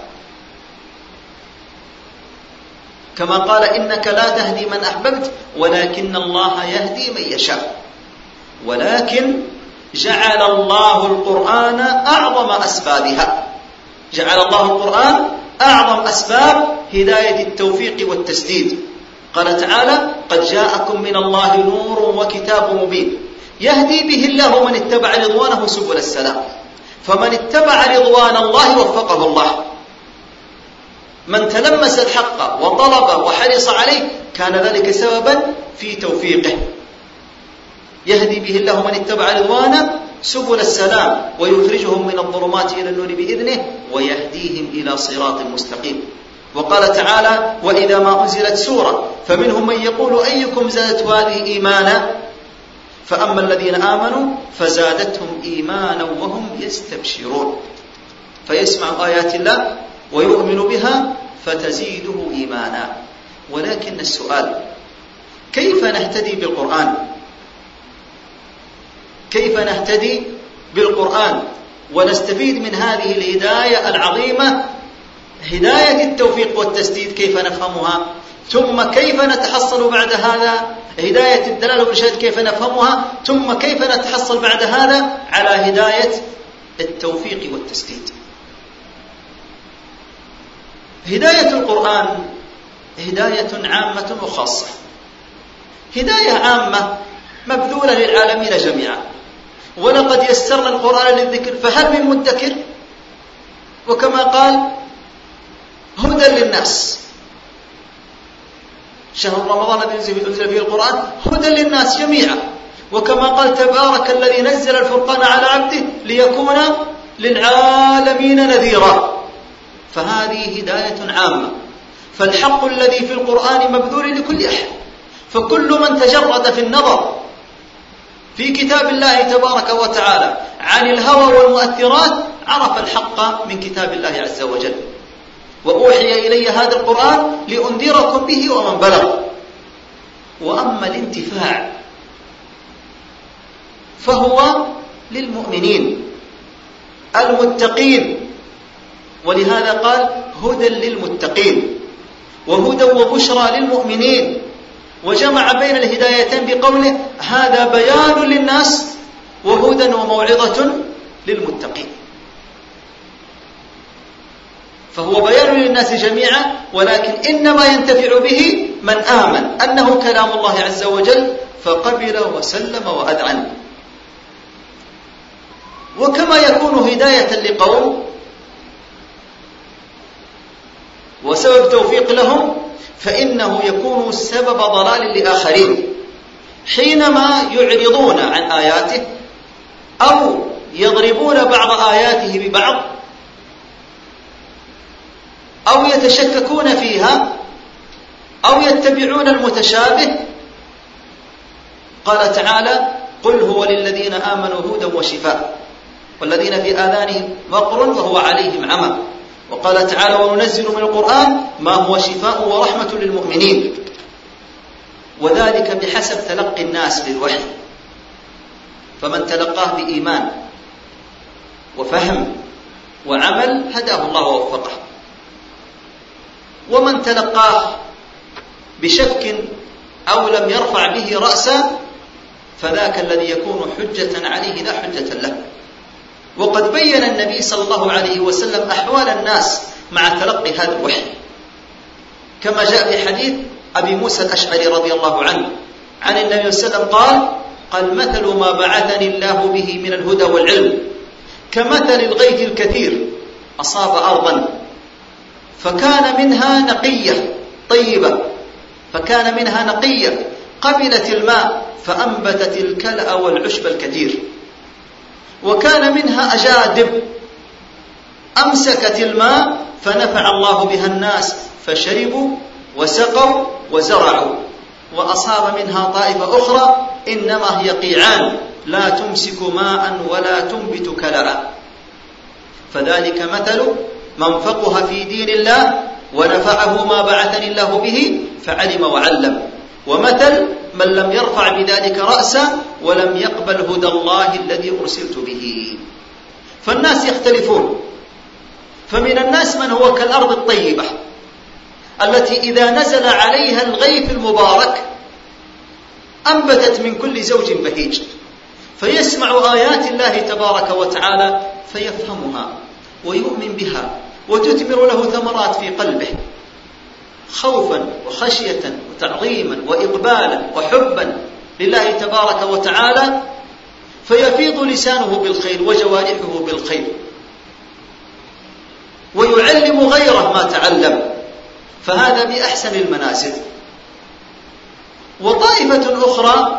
كما قال: إنك لا تهدي من أحببت ولكن الله يهدي من يشاء. ولكن جعل الله القرآن أعظم أسبابها، جعل الله القرآن أعظم أسباب هداية التوفيق والتسديد. قال تعالى: قد جاءكم من الله نور وكتاب مبين يهدي به الله من اتبع رضوانه سبل السلام. فمن اتبع رضوان الله وفقه الله، من تلمس الحق وطلب وحرص عليه كان ذلك سببا في توفيقه. يهدي به الله من اتبع رضوانه سبل السلام ويخرجهم من الظلمات إلى النور بإذنه ويهديهم إلى صراط مستقيم. وقال تعالى: وإذا ما أنزلت سورة فمنهم من يقول أيكم زادت هذه إيمانا فأما الذين آمنوا فزادتهم إيمانا وهم يستبشرون. فيسمع آيات الله ويؤمن بها فتزيده إيمانا. ولكن السؤال: كيف نهتدي بالقرآن؟ كيف نهتدي بالقرآن ونستفيد من هذه الهداية العظيمة، هداية التوفيق والتسديد؟ كيف نفهمها؟ ثم كيف نتحصل بعد هذا هداية الدلالة والإرشاد؟ كيف نفهمها؟ ثم كيف نتحصل بعد هذا على هداية التوفيق والتسديد؟ هداية القرآن هداية عامة وخاصة. هداية عامة مبذولة للعالمين جميعا، ولقد يسرنا القرآن للذكر فهل من مدكر؟ وكما قال: هدى للناس، شهر رمضان الذي أنزل فيه القرآن هدى للناس جميعا. وكما قال: تبارك الذي نزل الفرقان على عبده ليكون للعالمين نذيرا. فهذه هداية عامة، فالحق الذي في القرآن مبذول لكل أحد، فكل من تجرد في النظر في كتاب الله تبارك وتعالى عن الهوى والمؤثرات عرف الحق من كتاب الله عز وجل. وأوحي إلي هذا القرآن لأنذركم به ومن بلغ. وأما الانتفاع فهو للمؤمنين المتقين، ولهذا قال: هدى للمتقين وهدى وبشرى للمؤمنين. وجمع بين الهدايتين بقوله: هذا بيان للناس وهدى وموعظة للمتقين. فهو بيان للناس جميعا، ولكن إنما ينتفع به من آمن أنه كلام الله عز وجل فقبل وسلم وأذعن. وكما يكون هداية لقوم وسبب توفيق لهم، فإنه يكون سبب ضلال لآخرين حينما يعرضون عن آياته أو يضربون بعض آياته ببعض أو يتشككون فيها أو يتبعون المتشابه. قال تعالى: قل هو للذين آمنوا هدى وشفاء والذين في آذانهم وقر وهو عليهم عمى. وقال تعالى: وننزل من القرآن ما هو شفاء ورحمة للمؤمنين. وذلك بحسب تلقي الناس للوحي. فمن تلقاه بإيمان وفهم وعمل هداه الله ووفقه، ومن تلقاه بشك أو لم يرفع به رأسا فذاك الذي يكون حجة عليه لا حجة له. وقد بين النبي صلى الله عليه وسلم أحوال الناس مع تلقي هذا الوحي، كما جاء في حديث أبي موسى الأشعري رضي الله عنه عن النبي صلى الله عليه وسلم قال مثل ما بعثني الله به من الهدى والعلم كمثل الغيث الكثير أصاب أرضا فكان منها نقية طيبة، فكان منها نقية قبلت الماء فأنبتت الكلأ والعشب الكثير، وكان منها أجادب أمسكت الماء فنفع الله بها الناس فشربوا وسقوا وزرعوا، وأصاب منها طائفة أخرى إنما هي قيعان لا تمسك ماء ولا تنبت كلأ. فذلك مثل من فقه في دين الله ونفعه ما بعثني الله به فعلم وعلم، ومثل من لم يرفع بذلك رأسا ولم يقبل هدى الله الذي أرسلت به. فالناس يختلفون، فمن الناس من هو كالأرض الطيبة التي إذا نزل عليها الغيث المبارك أنبتت من كل زوج بهيج، فيسمع آيات الله تبارك وتعالى فيفهمها ويؤمن بها وتثمر له ثمرات في قلبه خوفا وخشية وتعظيما وإقبالا وحبا لله تبارك وتعالى، فيفيض لسانه بالخير وجوارحه بالخير ويعلم غيره ما تعلم، فهذا بأحسن المنازل. وطائفة أخرى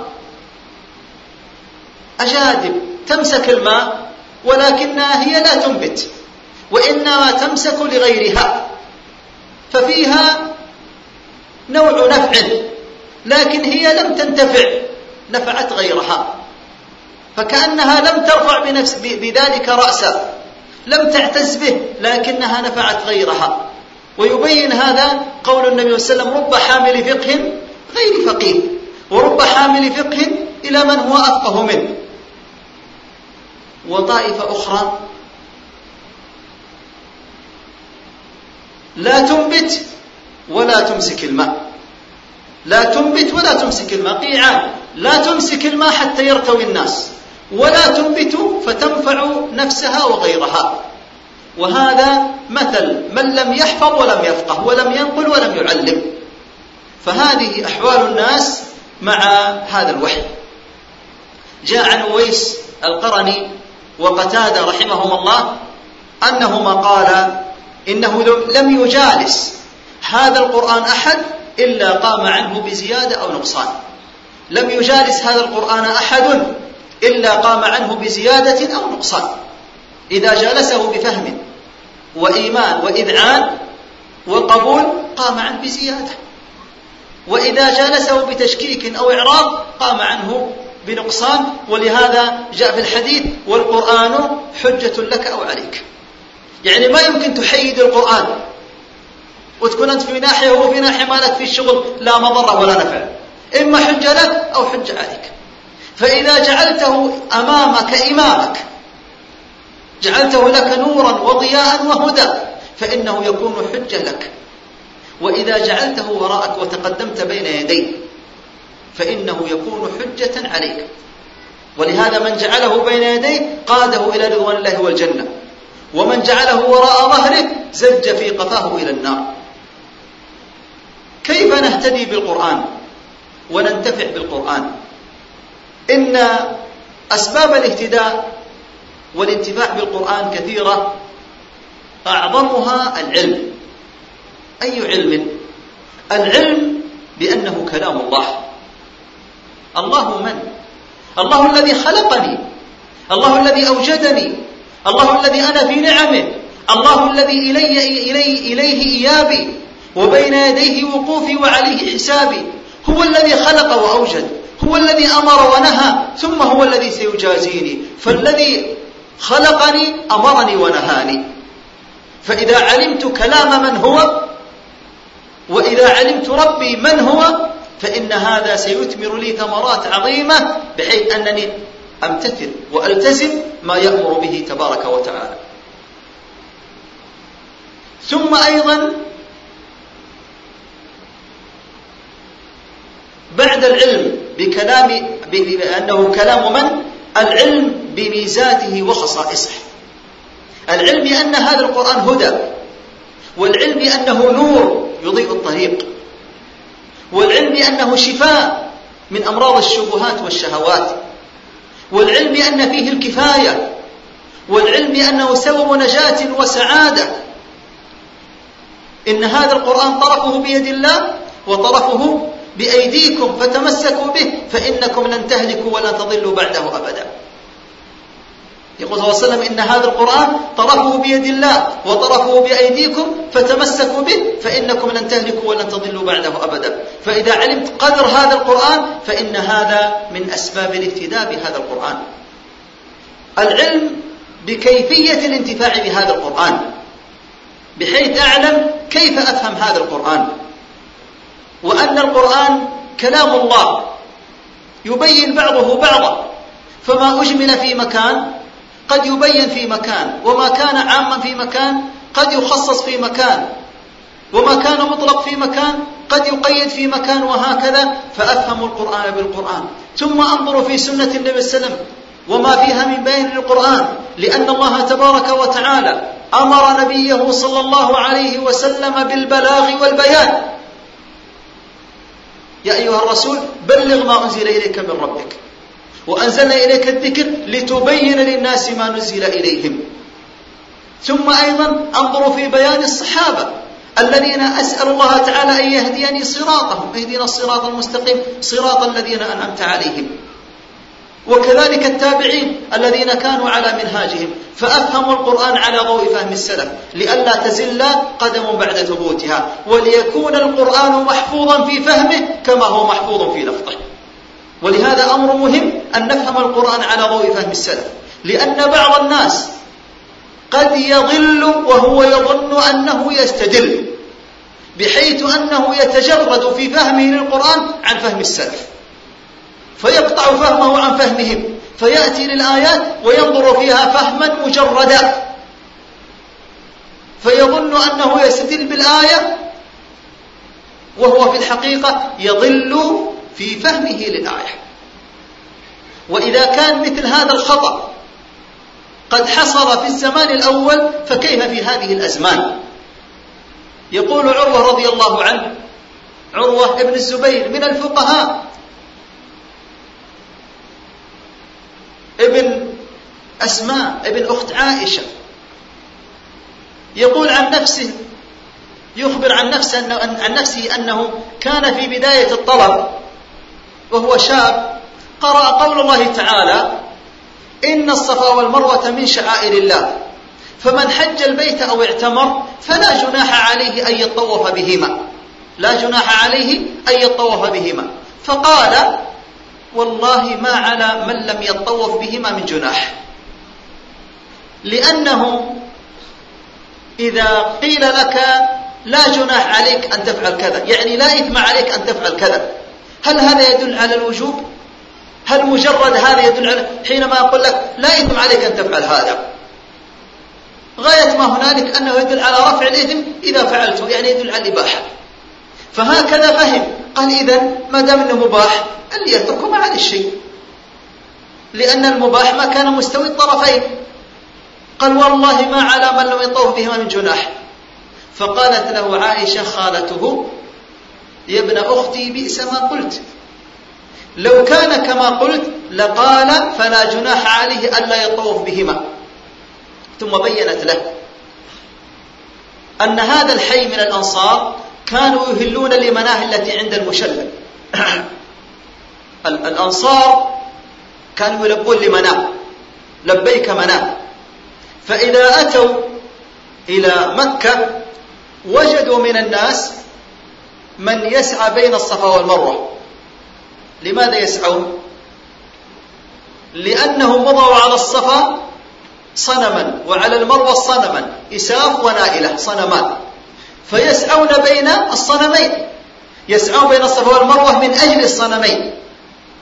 أجادب تمسك الماء ولكنها هي لا تنبت وإنما تمسك لغيرها، ففيها نوع نفع لكن هي لم تنتفع، نفعت غيرها، فكأنها لم ترفع بذلك رأسا، لم تعتز به لكنها نفعت غيرها. ويبين هذا قول النبي صلى الله عليه وسلم رب حامل فقه غير فقيه، ورب حامل فقه إلى من هو أفقه منه. وطائفة أخرى لا تنبت ولا تمسك الماء، لا تنبت ولا تمسك الماء، قيعان لا تمسك الماء حتى يرتوي الناس ولا تنبت فتنفع نفسها وغيرها. وهذا مثل من لم يحفظ ولم يفقه ولم ينقل ولم يعلم. فهذه أحوال الناس مع هذا الوحي. جاء عن أويس القرني وقتادة رحمهم الله أنهما قال إنه لم يجالس هذا القرآن أحد إلا قام عنه بزيادة أو نقصان، لم يجالس هذا القرآن أحد إلا قام عنه بزيادة أو نقصان. إذا جالسه بفهم وإيمان وإذعان وقبول قام عنه بزيادة، وإذا جالسه بتشكيك أو إعراض قام عنه بنقصان. ولهذا جاء في الحديث والقرآن حجة لك أو عليك، يعني ما يمكن تحيد القرآن وتكون أنت في ناحية وهو في ناحية، ما لك في الشغل لا مضرة ولا نفع، إما حجة لك أو حجة عليك. فإذا جعلته أمامك إمامك جعلته لك نورا وضياء وهدى فإنه يكون حجة لك، وإذا جعلته وراءك وتقدمت بين يديه فإنه يكون حجة عليك. ولهذا من جعله بين يديه قاده إلى رضوان الله والجنة، ومن جعله وراء ظهره زج في قفاه إلى النار. كيف نهتدي بالقرآن وننتفع بالقرآن؟ إن أسباب الاهتداء والانتفاع بالقرآن كثيرة، أعظمها العلم. أي علم؟ العلم بأنه كلام الله. الله من؟ الله الذي خلقني، الله الذي أوجدني، الله الذي أنا في نعمه، الله الذي إليه إيابي وبين يديه وقوفي وعليه حسابي، هو الذي خلق وأوجد، هو الذي أمر ونهى، ثم هو الذي سيجازيني. فالذي خلقني أمرني ونهاني. فإذا علمت كلام من هو وإذا علمت ربي من هو فإن هذا سيثمر لي ثمرات عظيمة، بحيث أنني أمتثل وألتزم ما يأمر به تبارك وتعالى. ثم أيضا بعد العلم بأنه كلام من؟ العلم بميزاته وخصائصه، العلم بأن هذا القرآن هدى، والعلم بأنه نور يضيء الطريق، والعلم بأنه شفاء من أمراض الشبهات والشهوات، والعلم بأن فيه الكفاية، والعلم بأنه سبب نجاة وسعادة. إن هذا القرآن طرفه بيد الله وطرفه بأيديكم فتمسكوا به فإنكم لن تهلكوا ولن تضلوا بعده أبدا. يقول صلى الله عليه وسلم إن هذا القرآن طرفه بيد الله وطرفه بأيديكم فتمسكوا به فإنكم لن تهلكوا ولن تضلوا بعده أبدا. فإذا علمت قدر هذا القرآن فإن هذا من أسباب الاهتداء بهذا القرآن. العلم بكيفية الانتفاع بهذا القرآن بحيث أعلم كيف أفهم هذا القرآن، وأن القرآن كلام الله يبين بعضه بعضا، فما أجمل في مكان قد يبين في مكان، وما كان عاما في مكان قد يخصص في مكان، وما كان مطلق في مكان قد يقيد في مكان، وهكذا. فأفهم القرآن بالقرآن، ثم أنظر في سنة النبي صلى الله عليه وسلم وما فيها من بيان للقرآن، لأن الله تبارك وتعالى أمر نبيه صلى الله عليه وسلم بالبلاغ والبيان. يا أيها الرسول بلغ ما أنزل إليك من ربك وأنزلنا إليك الذكر لتبين للناس ما نزل إليهم. ثم أيضا أنظر في بيان الصحابة الذين أسأل الله تعالى أن يهديني صراطهم، اهدنا الصراط المستقيم صراط الذين أنعمت عليهم، وكذلك التابعين الذين كانوا على منهاجهم. فأفهم القرآن على ضوء فهم السلف لئلا تزل قدم بعد ثبوتها، وليكون القرآن محفوظا في فهمه كما هو محفوظ في لفظه. ولهذا أمر مهم أن نفهم القرآن على ضوء فهم السلف، لأن بعض الناس قد يضل وهو يظن أنه يستدل، بحيث أنه يتجرد في فهمه للقرآن عن فهم السلف، فيقطع فهمه عن فهمهم، فيأتي للآيات وينظر فيها فهما مجردا، فيظن أنه يستدل بالآية وهو في الحقيقة يضل في فهمه للآية. وإذا كان مثل هذا الخطأ قد حصل في الزمان الأول فكيف في هذه الأزمان؟ يقول عروة رضي الله عنه، عروة ابن الزبير من الفقهاء، ابن أسماء ابن أخت عائشة، يقول عن نفسه، يخبر عن نفسه أنه كان في بداية الطلب وهو شاب قرأ قول الله تعالى إن الصفا والمروة من شعائر الله فمن حج البيت أو اعتمر فلا جناح عليه أن يطوف بهما، لا جناح عليه أن يطوف بهما. فقال والله ما على من لم يطوف بهما من جناح، لأنه إذا قيل لك لا جناح عليك أن تفعل كذا، يعني لا إثم عليك أن تفعل كذا، هل هذا يدل على الوجوب؟ هل مجرد هذا يدل على حينما أقول لك لا إثم عليك أن تفعل هذا، غاية ما هنالك أنه يدل على رفع الإثم إذا فعلته، يعني يدل على الإباحة. فهكذا فهم، قال إذن ما دام أنه مباح اللي يتركه ما عليه الشيء، لأن المباح ما كان مستوي الطرفين. قال والله ما على من لم يطوف بهما من جناح. فقالت له عائشة خالته يا ابن أختي بئس ما قلت، لو كان كما قلت لقال فلا جناح عليه ألا يطوف بهما. ثم بينت له أن هذا الحي من الأنصار كانوا يهلون لمناه التي عند المشلل. الأنصار كانوا يلبون لمناه، لبيك مناه. فإذا أتوا إلى مكة وجدوا من الناس من يسعى بين الصفا والمروة. لماذا يسعون؟ لأنهم وضعوا على الصفا صنما وعلى المروة صنما، إساف ونائلة صنمان، فيسعون بين الصنمين، يسعون بين الصفا والمروة من أجل الصنمين.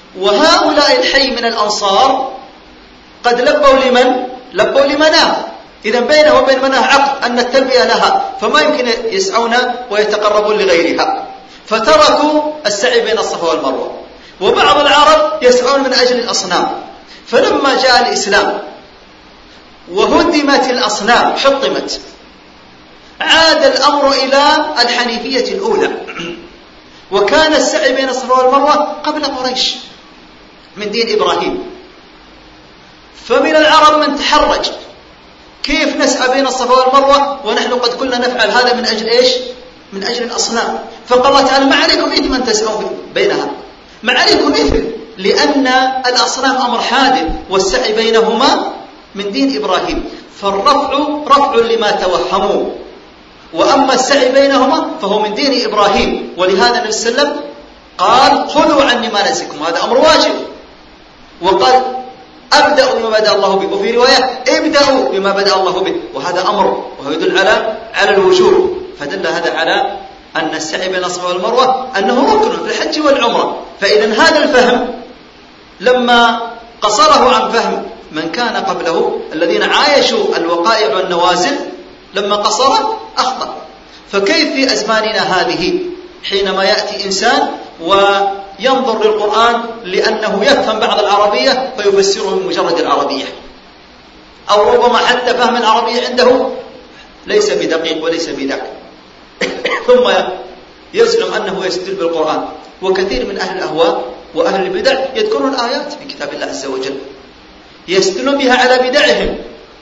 وهؤلاء الحي من الأنصار قد لبوا لمن؟ لبوا لمناه. إذا بينه وبين مناه عقد أن التلبية لها، فما يمكن يسعون ويتقربون لغيرها، فتركوا السعي بين الصفا والمروة. وبعض العرب يسعون من أجل الأصنام، فلما جاء الإسلام وهدمت الأصنام حطمت، عاد الأمر إلى الحنيفية الأولى، وكان السعي بين الصفا والمروة قبل قريش من دين إبراهيم. فمن العرب من تحرج، كيف نسعى بين الصفا والمروة ونحن قد كنا نفعل هذا من أجل إيش؟ من أجل الأصنام. فقال الله تعالى ما عليكم إثم أن تسعوا بينها، ما عليكم إثم، لأن الأصنام أمر حادث والسعي بينهما من دين إبراهيم، فالرفع رفع لما توهموا، وأما السعي بينهما فهو من دين إبراهيم. ولهذا النبي صلى الله عليه وسلم قال خذوا عني مناسككم، هذا أمر واجب. وقال أبدأوا بما بدأ الله به، وفي رواية ابدأوا بما بدأ الله به، وهذا أمر وهو يدل على الوجوب. فدل هذا على أن السعي بين الصفا والمروة أنه ركن في الحج والعمرة. فإذا هذا الفهم لما قصره عن فهم من كان قبله الذين عايشوا الوقائع والنوازل، لما قصره أخطأ. فكيف في أزماننا هذه حينما يأتي إنسان وينظر للقرآن لأنه يفهم بعض العربية فيفسره بمجرد العربية، أو ربما حتى فهم العربية عنده ليس بدقيق وليس بذاك، ثم يزعم أنه يستدل بالقرآن. وكثير من أهل الأهواء وأهل البدع يذكرون آيات في كتاب الله عز وجل يستدلون بها على بدعهم.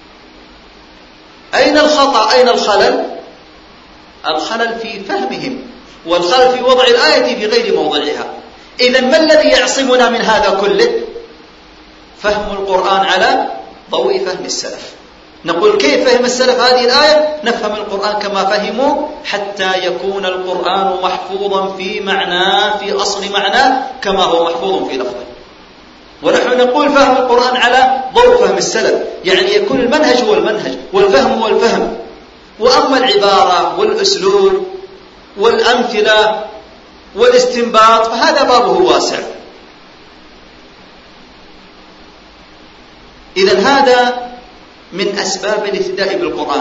أين الخطأ؟ أين الخلل؟ الخلل في فهمهم، والخلل في وضع الآية في غير موضعها. إذن ما الذي يعصمنا من هذا كله؟ فهم القرآن على ضوء فهم السلف. نقول كيف فهم السلف هذه الآية؟ نفهم القرآن كما فهموا، حتى يكون القرآن محفوظا في معناه، في أصل معناه، كما هو محفوظ في لفظه. ونحن نقول فهم القرآن على ضوء فهم السلف، يعني يكون المنهج هو المنهج والفهم هو الفهم. وأما العبارة والأسلوب والأمثلة والاستنباط فهذا بابه واسع. إذن هذا من أسباب الاهتداء بالقرآن.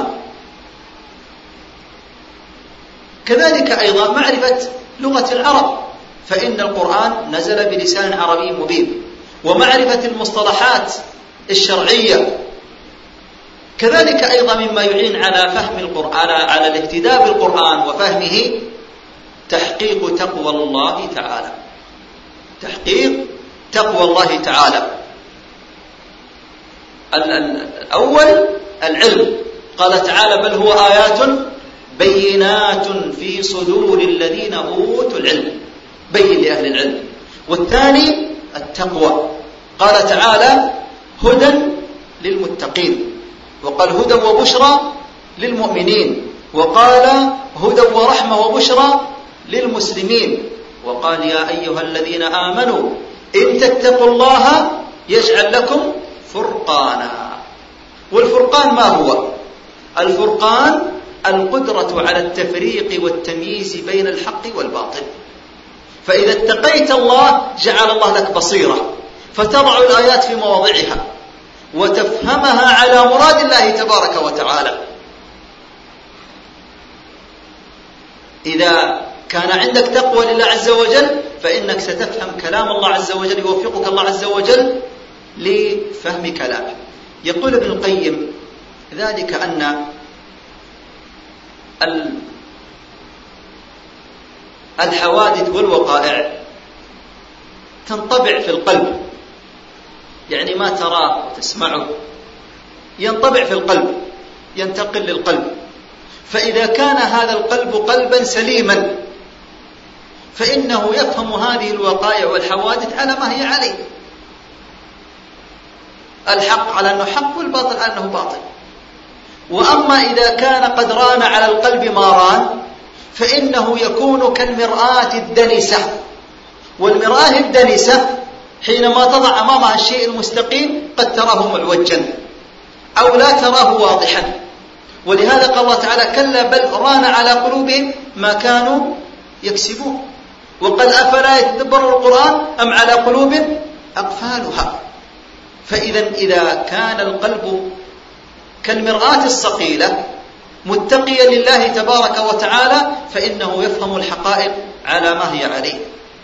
كذلك أيضا معرفة لغة العرب، فإن القرآن نزل بلسان عربي مبين، ومعرفة المصطلحات الشرعية. كذلك أيضا مما يعين على فهم القرآن، على الاهتداء بالقرآن وفهمه، تحقيق تقوى الله تعالى، تحقيق تقوى الله تعالى. الأول العلم، قال تعالى بل هو آيات بينات في صدور الذين أوتوا العلم، بين لأهل العلم. والثاني التقوى، قال تعالى هدى للمتقين، وقال هدى وبشرى للمؤمنين، وقال هدى ورحمة وبشرى للمسلمين، وقال يا أيها الذين آمنوا إن تتقوا الله يجعل لكم فرقانا. والفرقان ما هو؟ الفرقان القدرة على التفريق والتمييز بين الحق والباطل. فإذا اتقيت الله جعل الله لك بصيرة، فتضع الآيات في مواضعها وتفهمها على مراد الله تبارك وتعالى. إذا كان عندك تقوى لله عز وجل فإنك ستفهم كلام الله عز وجل، يوفقك الله عز وجل لفهم كلامه. يقول ابن القيم ذلك أن الحوادث والوقائع تنطبع في القلب، يعني ما تراه وتسمعه ينطبع في القلب، ينتقل للقلب. فإذا كان هذا القلب قلبا سليما فإنه يفهم هذه الوقائع والحوادث على ما هي عليه، الحق على أنه حق والباطل على أنه باطل. وأما إذا كان قد ران على القلب ما ران فإنه يكون كالمرآة الدنسة، والمرآة الدنسة حينما تضع أمامها الشيء المستقيم قد تراه معوجا أو لا تراه واضحا. ولهذا قال الله تعالى كلا بل ران على قلوبهم ما كانوا يكسبون. وقال أفلا يتدبرون القرآن أم على قلوب أقفالها. إذا كان القلب كالمرآة الصقيلة متقيا لله تبارك وتعالى فإنه يفهم الحقائق على ما هي عليه.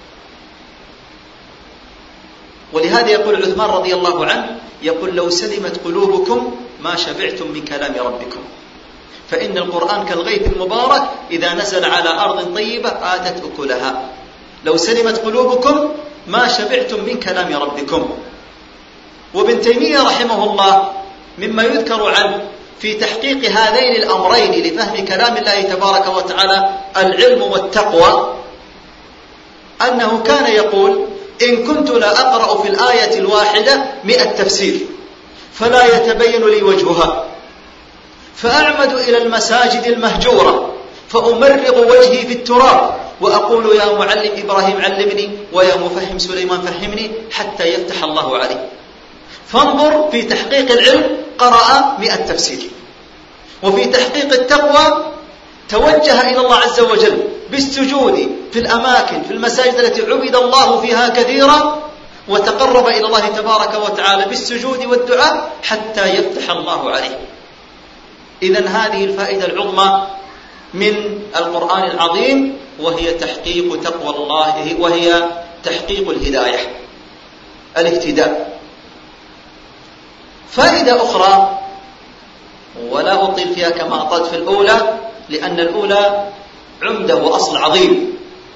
ولهذا يقول عثمان رضي الله عنه يقول لو سلمت قلوبكم ما شبعتم من كلام ربكم، فإن القرآن كالغيث المبارك إذا نزل على أرض طيبة آتت أكلها. لو سلمت قلوبكم ما شبعتم من كلام ربكم. وابن تيمية رحمه الله مما يذكر عنه في تحقيق هذين الأمرين لفهم كلام الله تبارك وتعالى العلم والتقوى أنه كان يقول إن كنت لا أقرأ في الآية الواحدة 100 تفسير فلا يتبين لي وجهها، فأعمد إلى المساجد المهجورة فأمرغ وجهي في التراب وأقول يا معلم إبراهيم علمني ويا مفهم سليمان فهمني حتى يفتح الله عليه. فانظر في تحقيق العلم قرأ 100 تفسير، وفي تحقيق التقوى توجه إلى الله عز وجل بالسجود في الأماكن في المساجد التي عبد الله فيها كثيرا، وتقرب إلى الله تبارك وتعالى بالسجود والدعاء حتى يفتح الله عليه. إذن هذه الفائدة العظمى من القرآن العظيم، وهي تحقيق تقوى الله، وهي تحقيق الهداية الاهتداء. فائدة أخرى ولا أطيل فيها كما أطلت في الأولى لأن الأولى عمدة وأصل عظيم.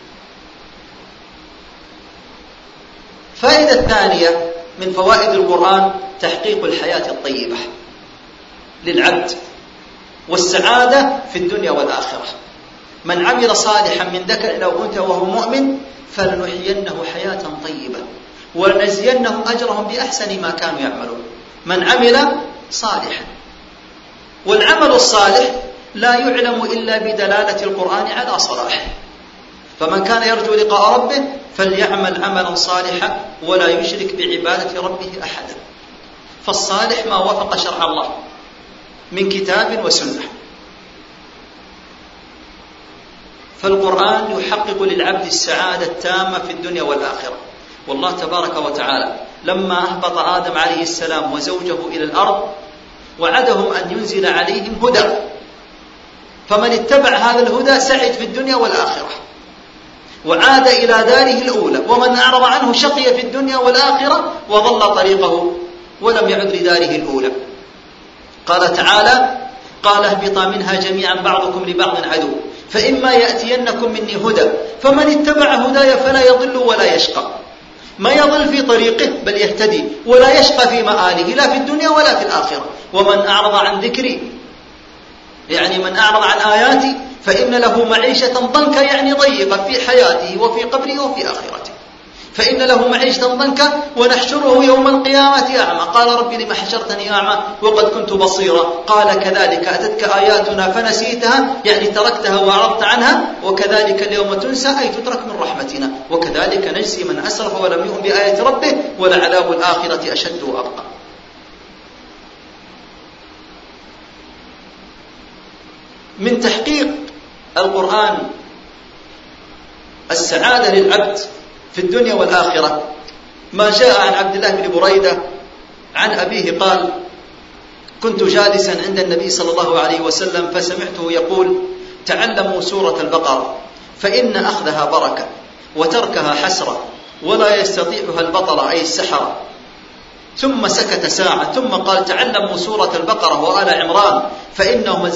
فائدة الثانية من فوائد القرآن تحقيق الحياة الطيبة للعبد والسعادة في الدنيا والآخرة. من عمل صالحا من ذكر أو أنثى وهو مؤمن فلنحيينه حياة طيبة ولنجزينهم أجرهم بأحسن ما كانوا يعملون. من عمل صالحا، والعمل الصالح لا يعلم إلا بدلالة القرآن على صلاحه. فمن كان يرجو لقاء ربه فليعمل عملا صالحا ولا يشرك بعبادة ربه أحدا. فالصالح ما وافق شرع الله من كتاب وسنة. فالقرآن يحقق للعبد السعادة التامة في الدنيا والآخرة. والله تبارك وتعالى لما أهبط آدم عليه السلام وزوجه إلى الأرض وعدهم أن ينزل عليهم هدى، فمن اتبع هذا الهدى سعد في الدنيا والآخرة وعاد إلى داره الأولى، ومن أعرض عنه شقي في الدنيا والآخرة وضل طريقه ولم يعد لداره الأولى. قال تعالى قال اهبطا منها جميعا بعضكم لبعض عدو فإما يأتينكم مني هدى فمن اتبع هداي فلا يضل ولا يشقى. ما يضل في طريقه بل يهتدي ولا يشقى في مآله لا في الدنيا ولا في الآخرة. ومن أعرض عن ذكري يعني من أعرض عن آياتي فإن له معيشة ضنكا يعني ضيقا في حياته وفي قبره وفي آخرته. فإن له معيشة ضنكا ونحشره يوم القيامة أعمى قال رب لما حشرتني أعمى وقد كنت بصيرا قال كذلك أتتك آياتنا فنسيتها يعني تركتها وأعرضت عنها وكذلك اليوم تنسى أي تترك من رحمتنا وكذلك نجزي من أسرف ولم يؤمن بآية ربه ولعذاب الآخرة أشد وأبقى. من تحقيق القرآن السعادة للعبد في الدنيا والآخرة ما جاء عن عبد الله بن بريدة عن أبيه قال كنت جالسا عند النبي صلى الله عليه وسلم فسمعته يقول تعلموا سورة البقرة فإن أخذها بركة وتركها حسرة ولا يستطيعها البطل أي السحرة. ثم سكت ساعة ثم قال تعلموا سورة البقرة وآل عمران فإنهما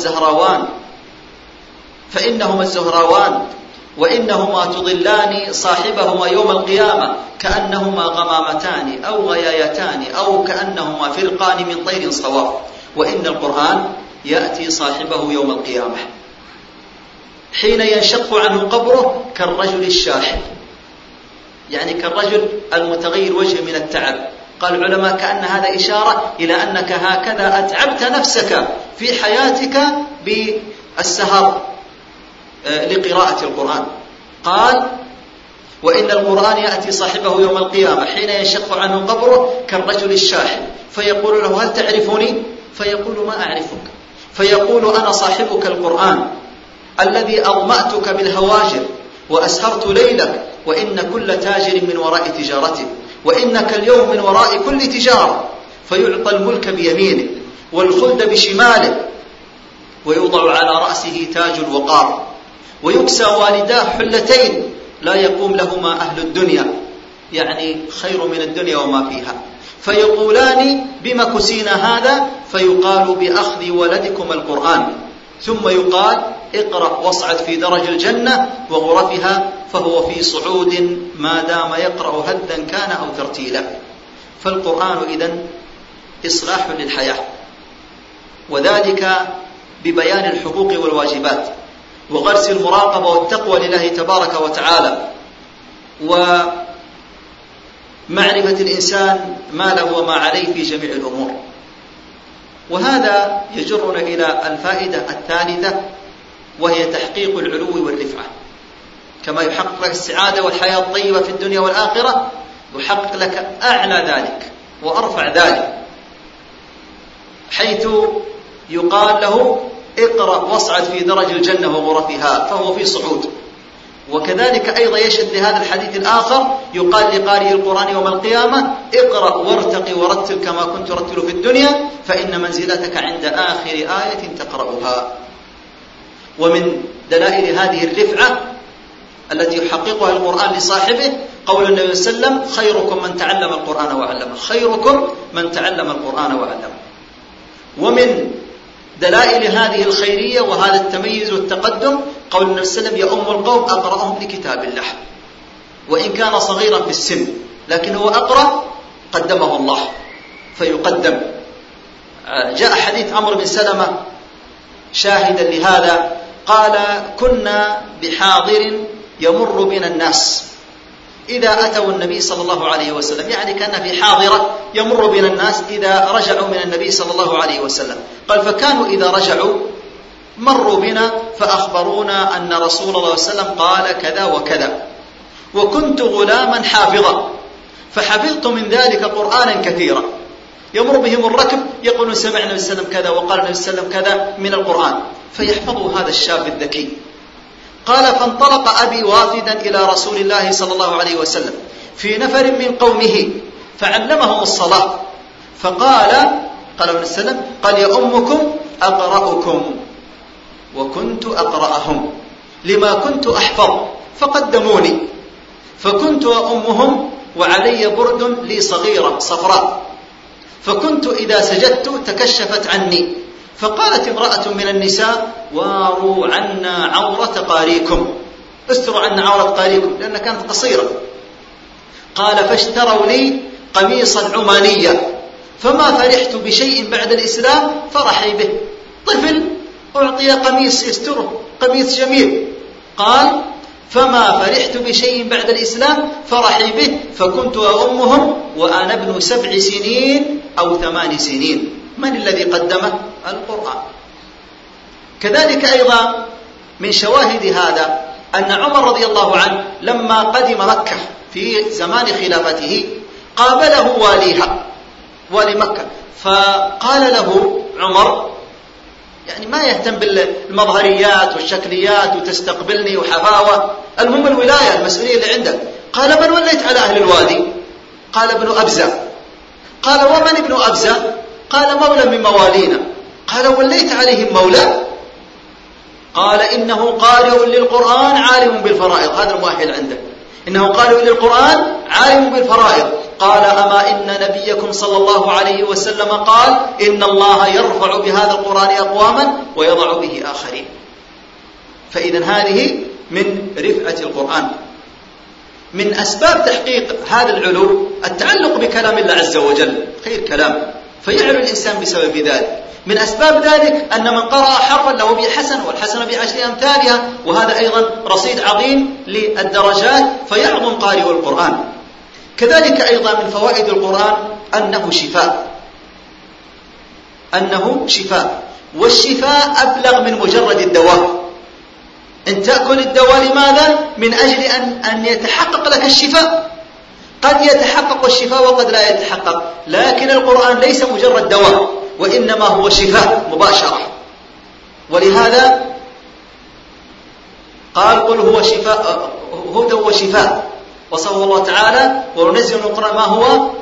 الزهراوان وإنهما تضلان صاحبهما يوم القيامة كأنهما غمامتان أو غيايتان أو كأنهما فرقان من طير صواف. وإن القرآن يأتي صاحبه يوم القيامة حين ينشق عنه قبره كالرجل الشاحب يعني كالرجل المتغير وجهه من التعب. قال العلماء كأن هذا إشارة إلى أنك هكذا أتعبت نفسك في حياتك بالسهر لقراءة القرآن. قال وإن القرآن يأتي صاحبه يوم القيامة حين ينشق عنه قبره كالرجل الشاحب فيقول له هل تعرفني؟ فيقول ما أعرفك. فيقول أنا صاحبك القرآن الذي أظمأتك بالهواجر وأسهرت ليلك، وإن كل تاجر من وراء تجارته، وإنك اليوم من وراء كل تجارة، فيعطى الملك بيمينه والخلد بشماله، ويوضع على رأسه تاج الوقار، ويكسى والداه حلتين لا يقوم لهما أهل الدنيا، يعني خير من الدنيا وما فيها، فيقولان بما كسينا هذا؟ فيقال بأخذ ولدكم القرآن، ثم يقال اقرأ واصعد في درج الجنة وغرفها، فهو في صعود ما دام يقرأ هدا كان أو ترتيلا. فالقرآن إذن إصلاح للحياة، وذلك ببيان الحقوق والواجبات، وغرس المراقبة والتقوى لله تبارك وتعالى، ومعرفة الإنسان ما له وما عليه في جميع الأمور. وهذا يجرنا إلى الفائدة الثالثة، وهي تحقيق العلو والرفعة. كما يحقق لك السعادة والحياة الطيبة في الدنيا والآخرة، يحقق لك أعلى ذلك وأرفع ذلك، حيث يقال له اقرأ واصعد في درج الجنة وغرفها، فهو في صعود. وكذلك أيضا يشهد لهذا الحديث الآخر، يقال لقارئ القرآن يوم القيامة اقرأ وارتقي ورتل كما كنت ترتل في الدنيا، فإن منزلتك عند آخر آية تقرأها. ومن دلائل هذه الرفعة التي يحققها القرآن لصاحبه قول النبي صلى الله عليه وسلم خيركم من تعلم القرآن وعلمه، خيركم من تعلم القرآن وعلمه. ومن دلائل هذه الخيرية وهذا التميز والتقدم قول النبي صلى الله عليه وسلم يؤم القوم أقرأهم لكتاب الله، وإن كان صغيرا في السن لكن هو أقرأ قدمه الله فيقدم. جاء حديث عمرو بن سلمة شاهدا لهذا، قال كنا بحاضر يمر بنا الناس إذا أتوا النبي صلى الله عليه وسلم، يعني كان في حاضرة يمر بنا الناس إذا رجعوا من النبي صلى الله عليه وسلم. قال فكانوا إذا رجعوا مروا بنا فأخبرونا أن رسول الله صلى الله عليه وسلم قال كذا وكذا، وكنت غلاما حافظا فحفظت من ذلك قرآنا كثيرا. يمر بهم الركب يقولون سمعنا النبي صلى الله عليه وسلم كذا وقال النبي صلى الله عليه وسلم كذا من القرآن، فيحفظه هذا الشاب الذكي. قال فانطلق أبي وافدا إلى رسول الله صلى الله عليه وسلم في نفر من قومه فعلمهم الصلاة، فقال النبي صلى الله عليه وسلم قال يا أمكم أقرأكم، وكنت أقرأهم لما كنت أحفظ فقدموني، فكنت أمهم وعلي برد لي صغيرة صفراء، فكنت إذا سجدت تكشفت عني، فقالت امرأة من النساء واروا عنا عورة قاريكم، استروا عنا عورة قاريكم لأنها كانت قصيرة. قال فاشتروا لي قميصا عمانية، فما فرحت بشيء بعد الإسلام فرحي به، طفل أعطي قميص يستره قميص جميل، قال فما فرحت بشيء بعد الإسلام فرحي به، فكنت أمهم وأنا ابن 7 سنين أو 8 سنين. من الذي قدمه؟ القرآن. كذلك أيضا من شواهد هذا أن عمر رضي الله عنه لما قدم مكة في زمان خلافته قابله واليها، والي مكة، فقال له عمر يعني ما يهتم بالمظهريات والشكليات وتستقبلني وحفاوة، المهم الولاية المسؤولية اللي عندك. قال من وليت على أهل الوادي؟ قال ابن أبزة. قال ومن ابن أبزة؟ قال مولى من موالينا. قال وليت عليهم مولى؟ قال إنه قارئ للقرآن عالم بالفرائض، هذا المؤهل عنده، إنه قارئ للقرآن عالم بالفرائض. قال أما إن نبيكم صلى الله عليه وسلم قال إن الله يرفع بهذا القرآن أقواما ويضع به آخرين. فإذا هذه من رفعة القرآن. من أسباب تحقيق هذا العلو التعلق بكلام الله عز وجل، خير كلام فيعلو الإنسان بسبب ذلك. من أسباب ذلك أن من قرأ حرفا له به حسن، والحسن ب10 أمثالها، وهذا أيضا رصيد عظيم للدرجات فيعظم قارئ القرآن. كذلك أيضا من فوائد القرآن أنه شفاء، أنه شفاء، والشفاء أبلغ من مجرد الدواء. أن تأكل الدواء لماذا؟ من أجل أن يتحقق لك الشفاء. قد يتحقق الشفاء وقد لا يتحقق، لكن القرآن ليس مجرد دواء، وإنما هو شفاء مباشرة. ولهذا قال قل هو شفاء هدى وشفاء، وصفه الله تعالى وننزل من القرآن ما هو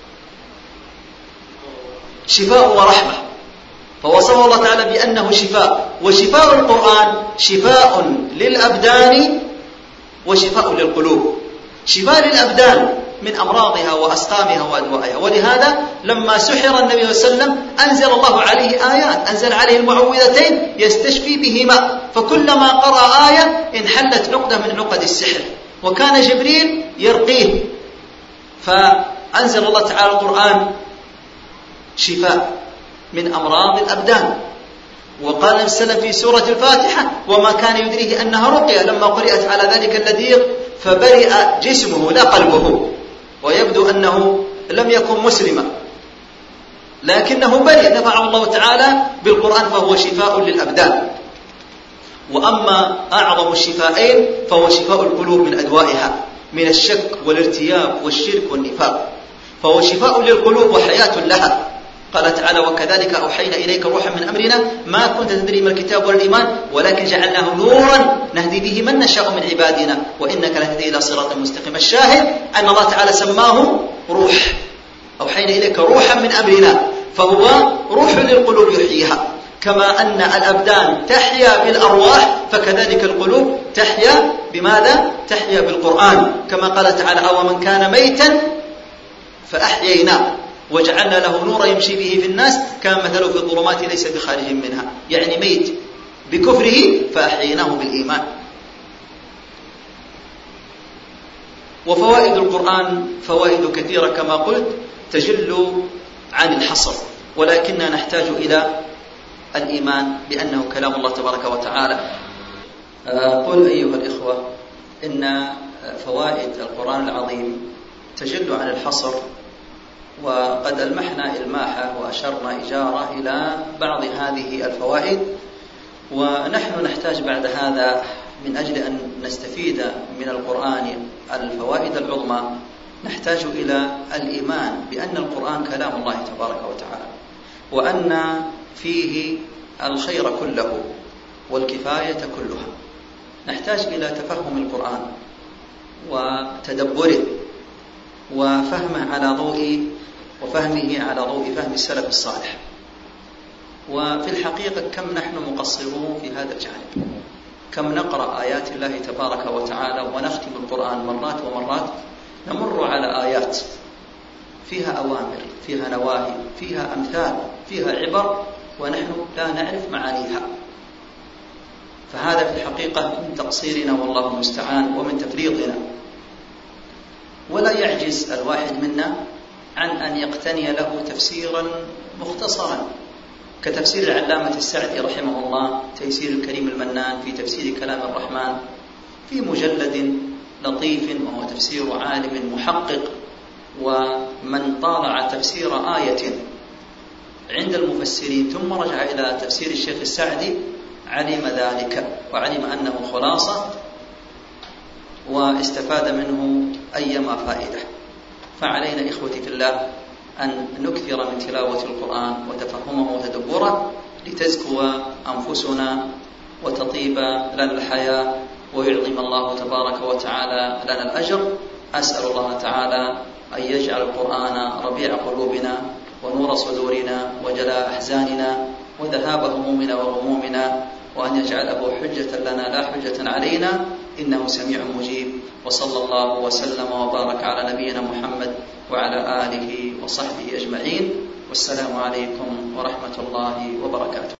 شفاء ورحمة، فوصفه الله تعالى بأنه شفاء. وشفاء القرآن شفاء للأبدان وشفاء للقلوب. شفاء للأبدان من أمراضها وأسقامها وأدوائها، ولهذا لما سحر النبي صلى الله عليه وسلم أنزل الله عليه آيات، أنزل عليه المعوذتين يستشفي بهما، فكلما قرأ آية انحلت عقدة من عقد السحر، وكان جبريل يرقيه، فأنزل الله تعالى القرآن شفاء من أمراض الأبدان. وقال النبي صلى الله عليه وسلم في سورة الفاتحة وما كان يدريه أنها رقية، لما قرأت على ذلك اللذيذ فبرئ جسمه لا قلبه، ويبدو أنه لم يكن مسلما لكنه برئ، نفعه الله تعالى بالقرآن، فهو شفاء للأبدان. وأما أعظم الشفائين فهو شفاء القلوب من أدوائها، من الشك والارتياب والشرك والنفاق، فهو شفاء للقلوب وحياة لها. قال تعالى وكذلك أوحينا إليك روحا من أمرنا ما كنت تدري ما الكتاب ولا الإيمان ولكن جعلناه نورا نهدي به من نشاء من عبادنا وإنك لتهدي إلى صراط مستقيم. الشاهد أن الله تعالى سماه روح، أوحينا إليك روحا من أمرنا، فهو روح للقلوب يحييها. كما أن الأبدان تحيا بالأرواح فكذلك القلوب تحيا بماذا؟ تحيا بالقرآن، كما قال تعالى أو من كان ميتا فأحييناه وجعلنا له نورا يمشي به في الناس كان مثله في الظلمات ليس بخارج منها، يعني ميت بكفره فأحييناه بالإيمان. وفوائد القرآن فوائد كثيرة كما قلت تجل عن الحصر، ولكننا نحتاج إلى الإيمان بأنه كلام الله تبارك وتعالى. قل أيها الإخوة إن فوائد القرآن العظيم تجل عن الحصر، وقد ألمحنا إلماحة وأشرنا إشارة إلى بعض هذه الفوائد، ونحن نحتاج بعد هذا من أجل أن نستفيد من القرآن الفوائد العظمى نحتاج إلى الإيمان بأن القرآن كلام الله تبارك وتعالى، وأن فيه الخير كله والكفاية كلها. نحتاج إلى تفهم القرآن وتدبره وفهمه على ضوء فهم السلف الصالح. وفي الحقيقة كم نحن مقصرون في هذا الجانب، كم نقرأ آيات الله تبارك وتعالى ونختم القرآن مرات ومرات، نمر على آيات فيها أوامر فيها نواهي فيها أمثال فيها عبر ونحن لا نعرف معانيها. فهذا في الحقيقة من تقصيرنا والله المستعان ومن تفريطنا. ولا يعجز الواحد منا عن أن يقتني له تفسيرا مختصرا كتفسير العلامة السعدي رحمه الله تيسير الكريم المنان في تفسير كلام الرحمن، في مجلد لطيف وهو تفسير عالم محقق. ومن طالع تفسير آية عند المفسرين ثم رجع إلى تفسير الشيخ السعدي علم ذلك وعلم أنه خلاصة واستفاد منه أيما فائدة. فعلينا إخوتي في الله أن نكثر من تلاوة القرآن وتفهمه وتدبره لتزكو أنفسنا وتطيب لنا الحياة ويعظم الله تبارك وتعالى لنا الأجر. أسأل الله تعالى أن يجعل القرآن ربيع قلوبنا ونور صدورنا وجلاء أحزاننا وذهاب همومنا وغمومنا، وأن يجعله حجة لنا لا حجة علينا، إنه سميع مجيب. وصلى الله وسلم وبارك على نبينا محمد وعلى آله وصحبه أجمعين، والسلام عليكم ورحمة الله وبركاته.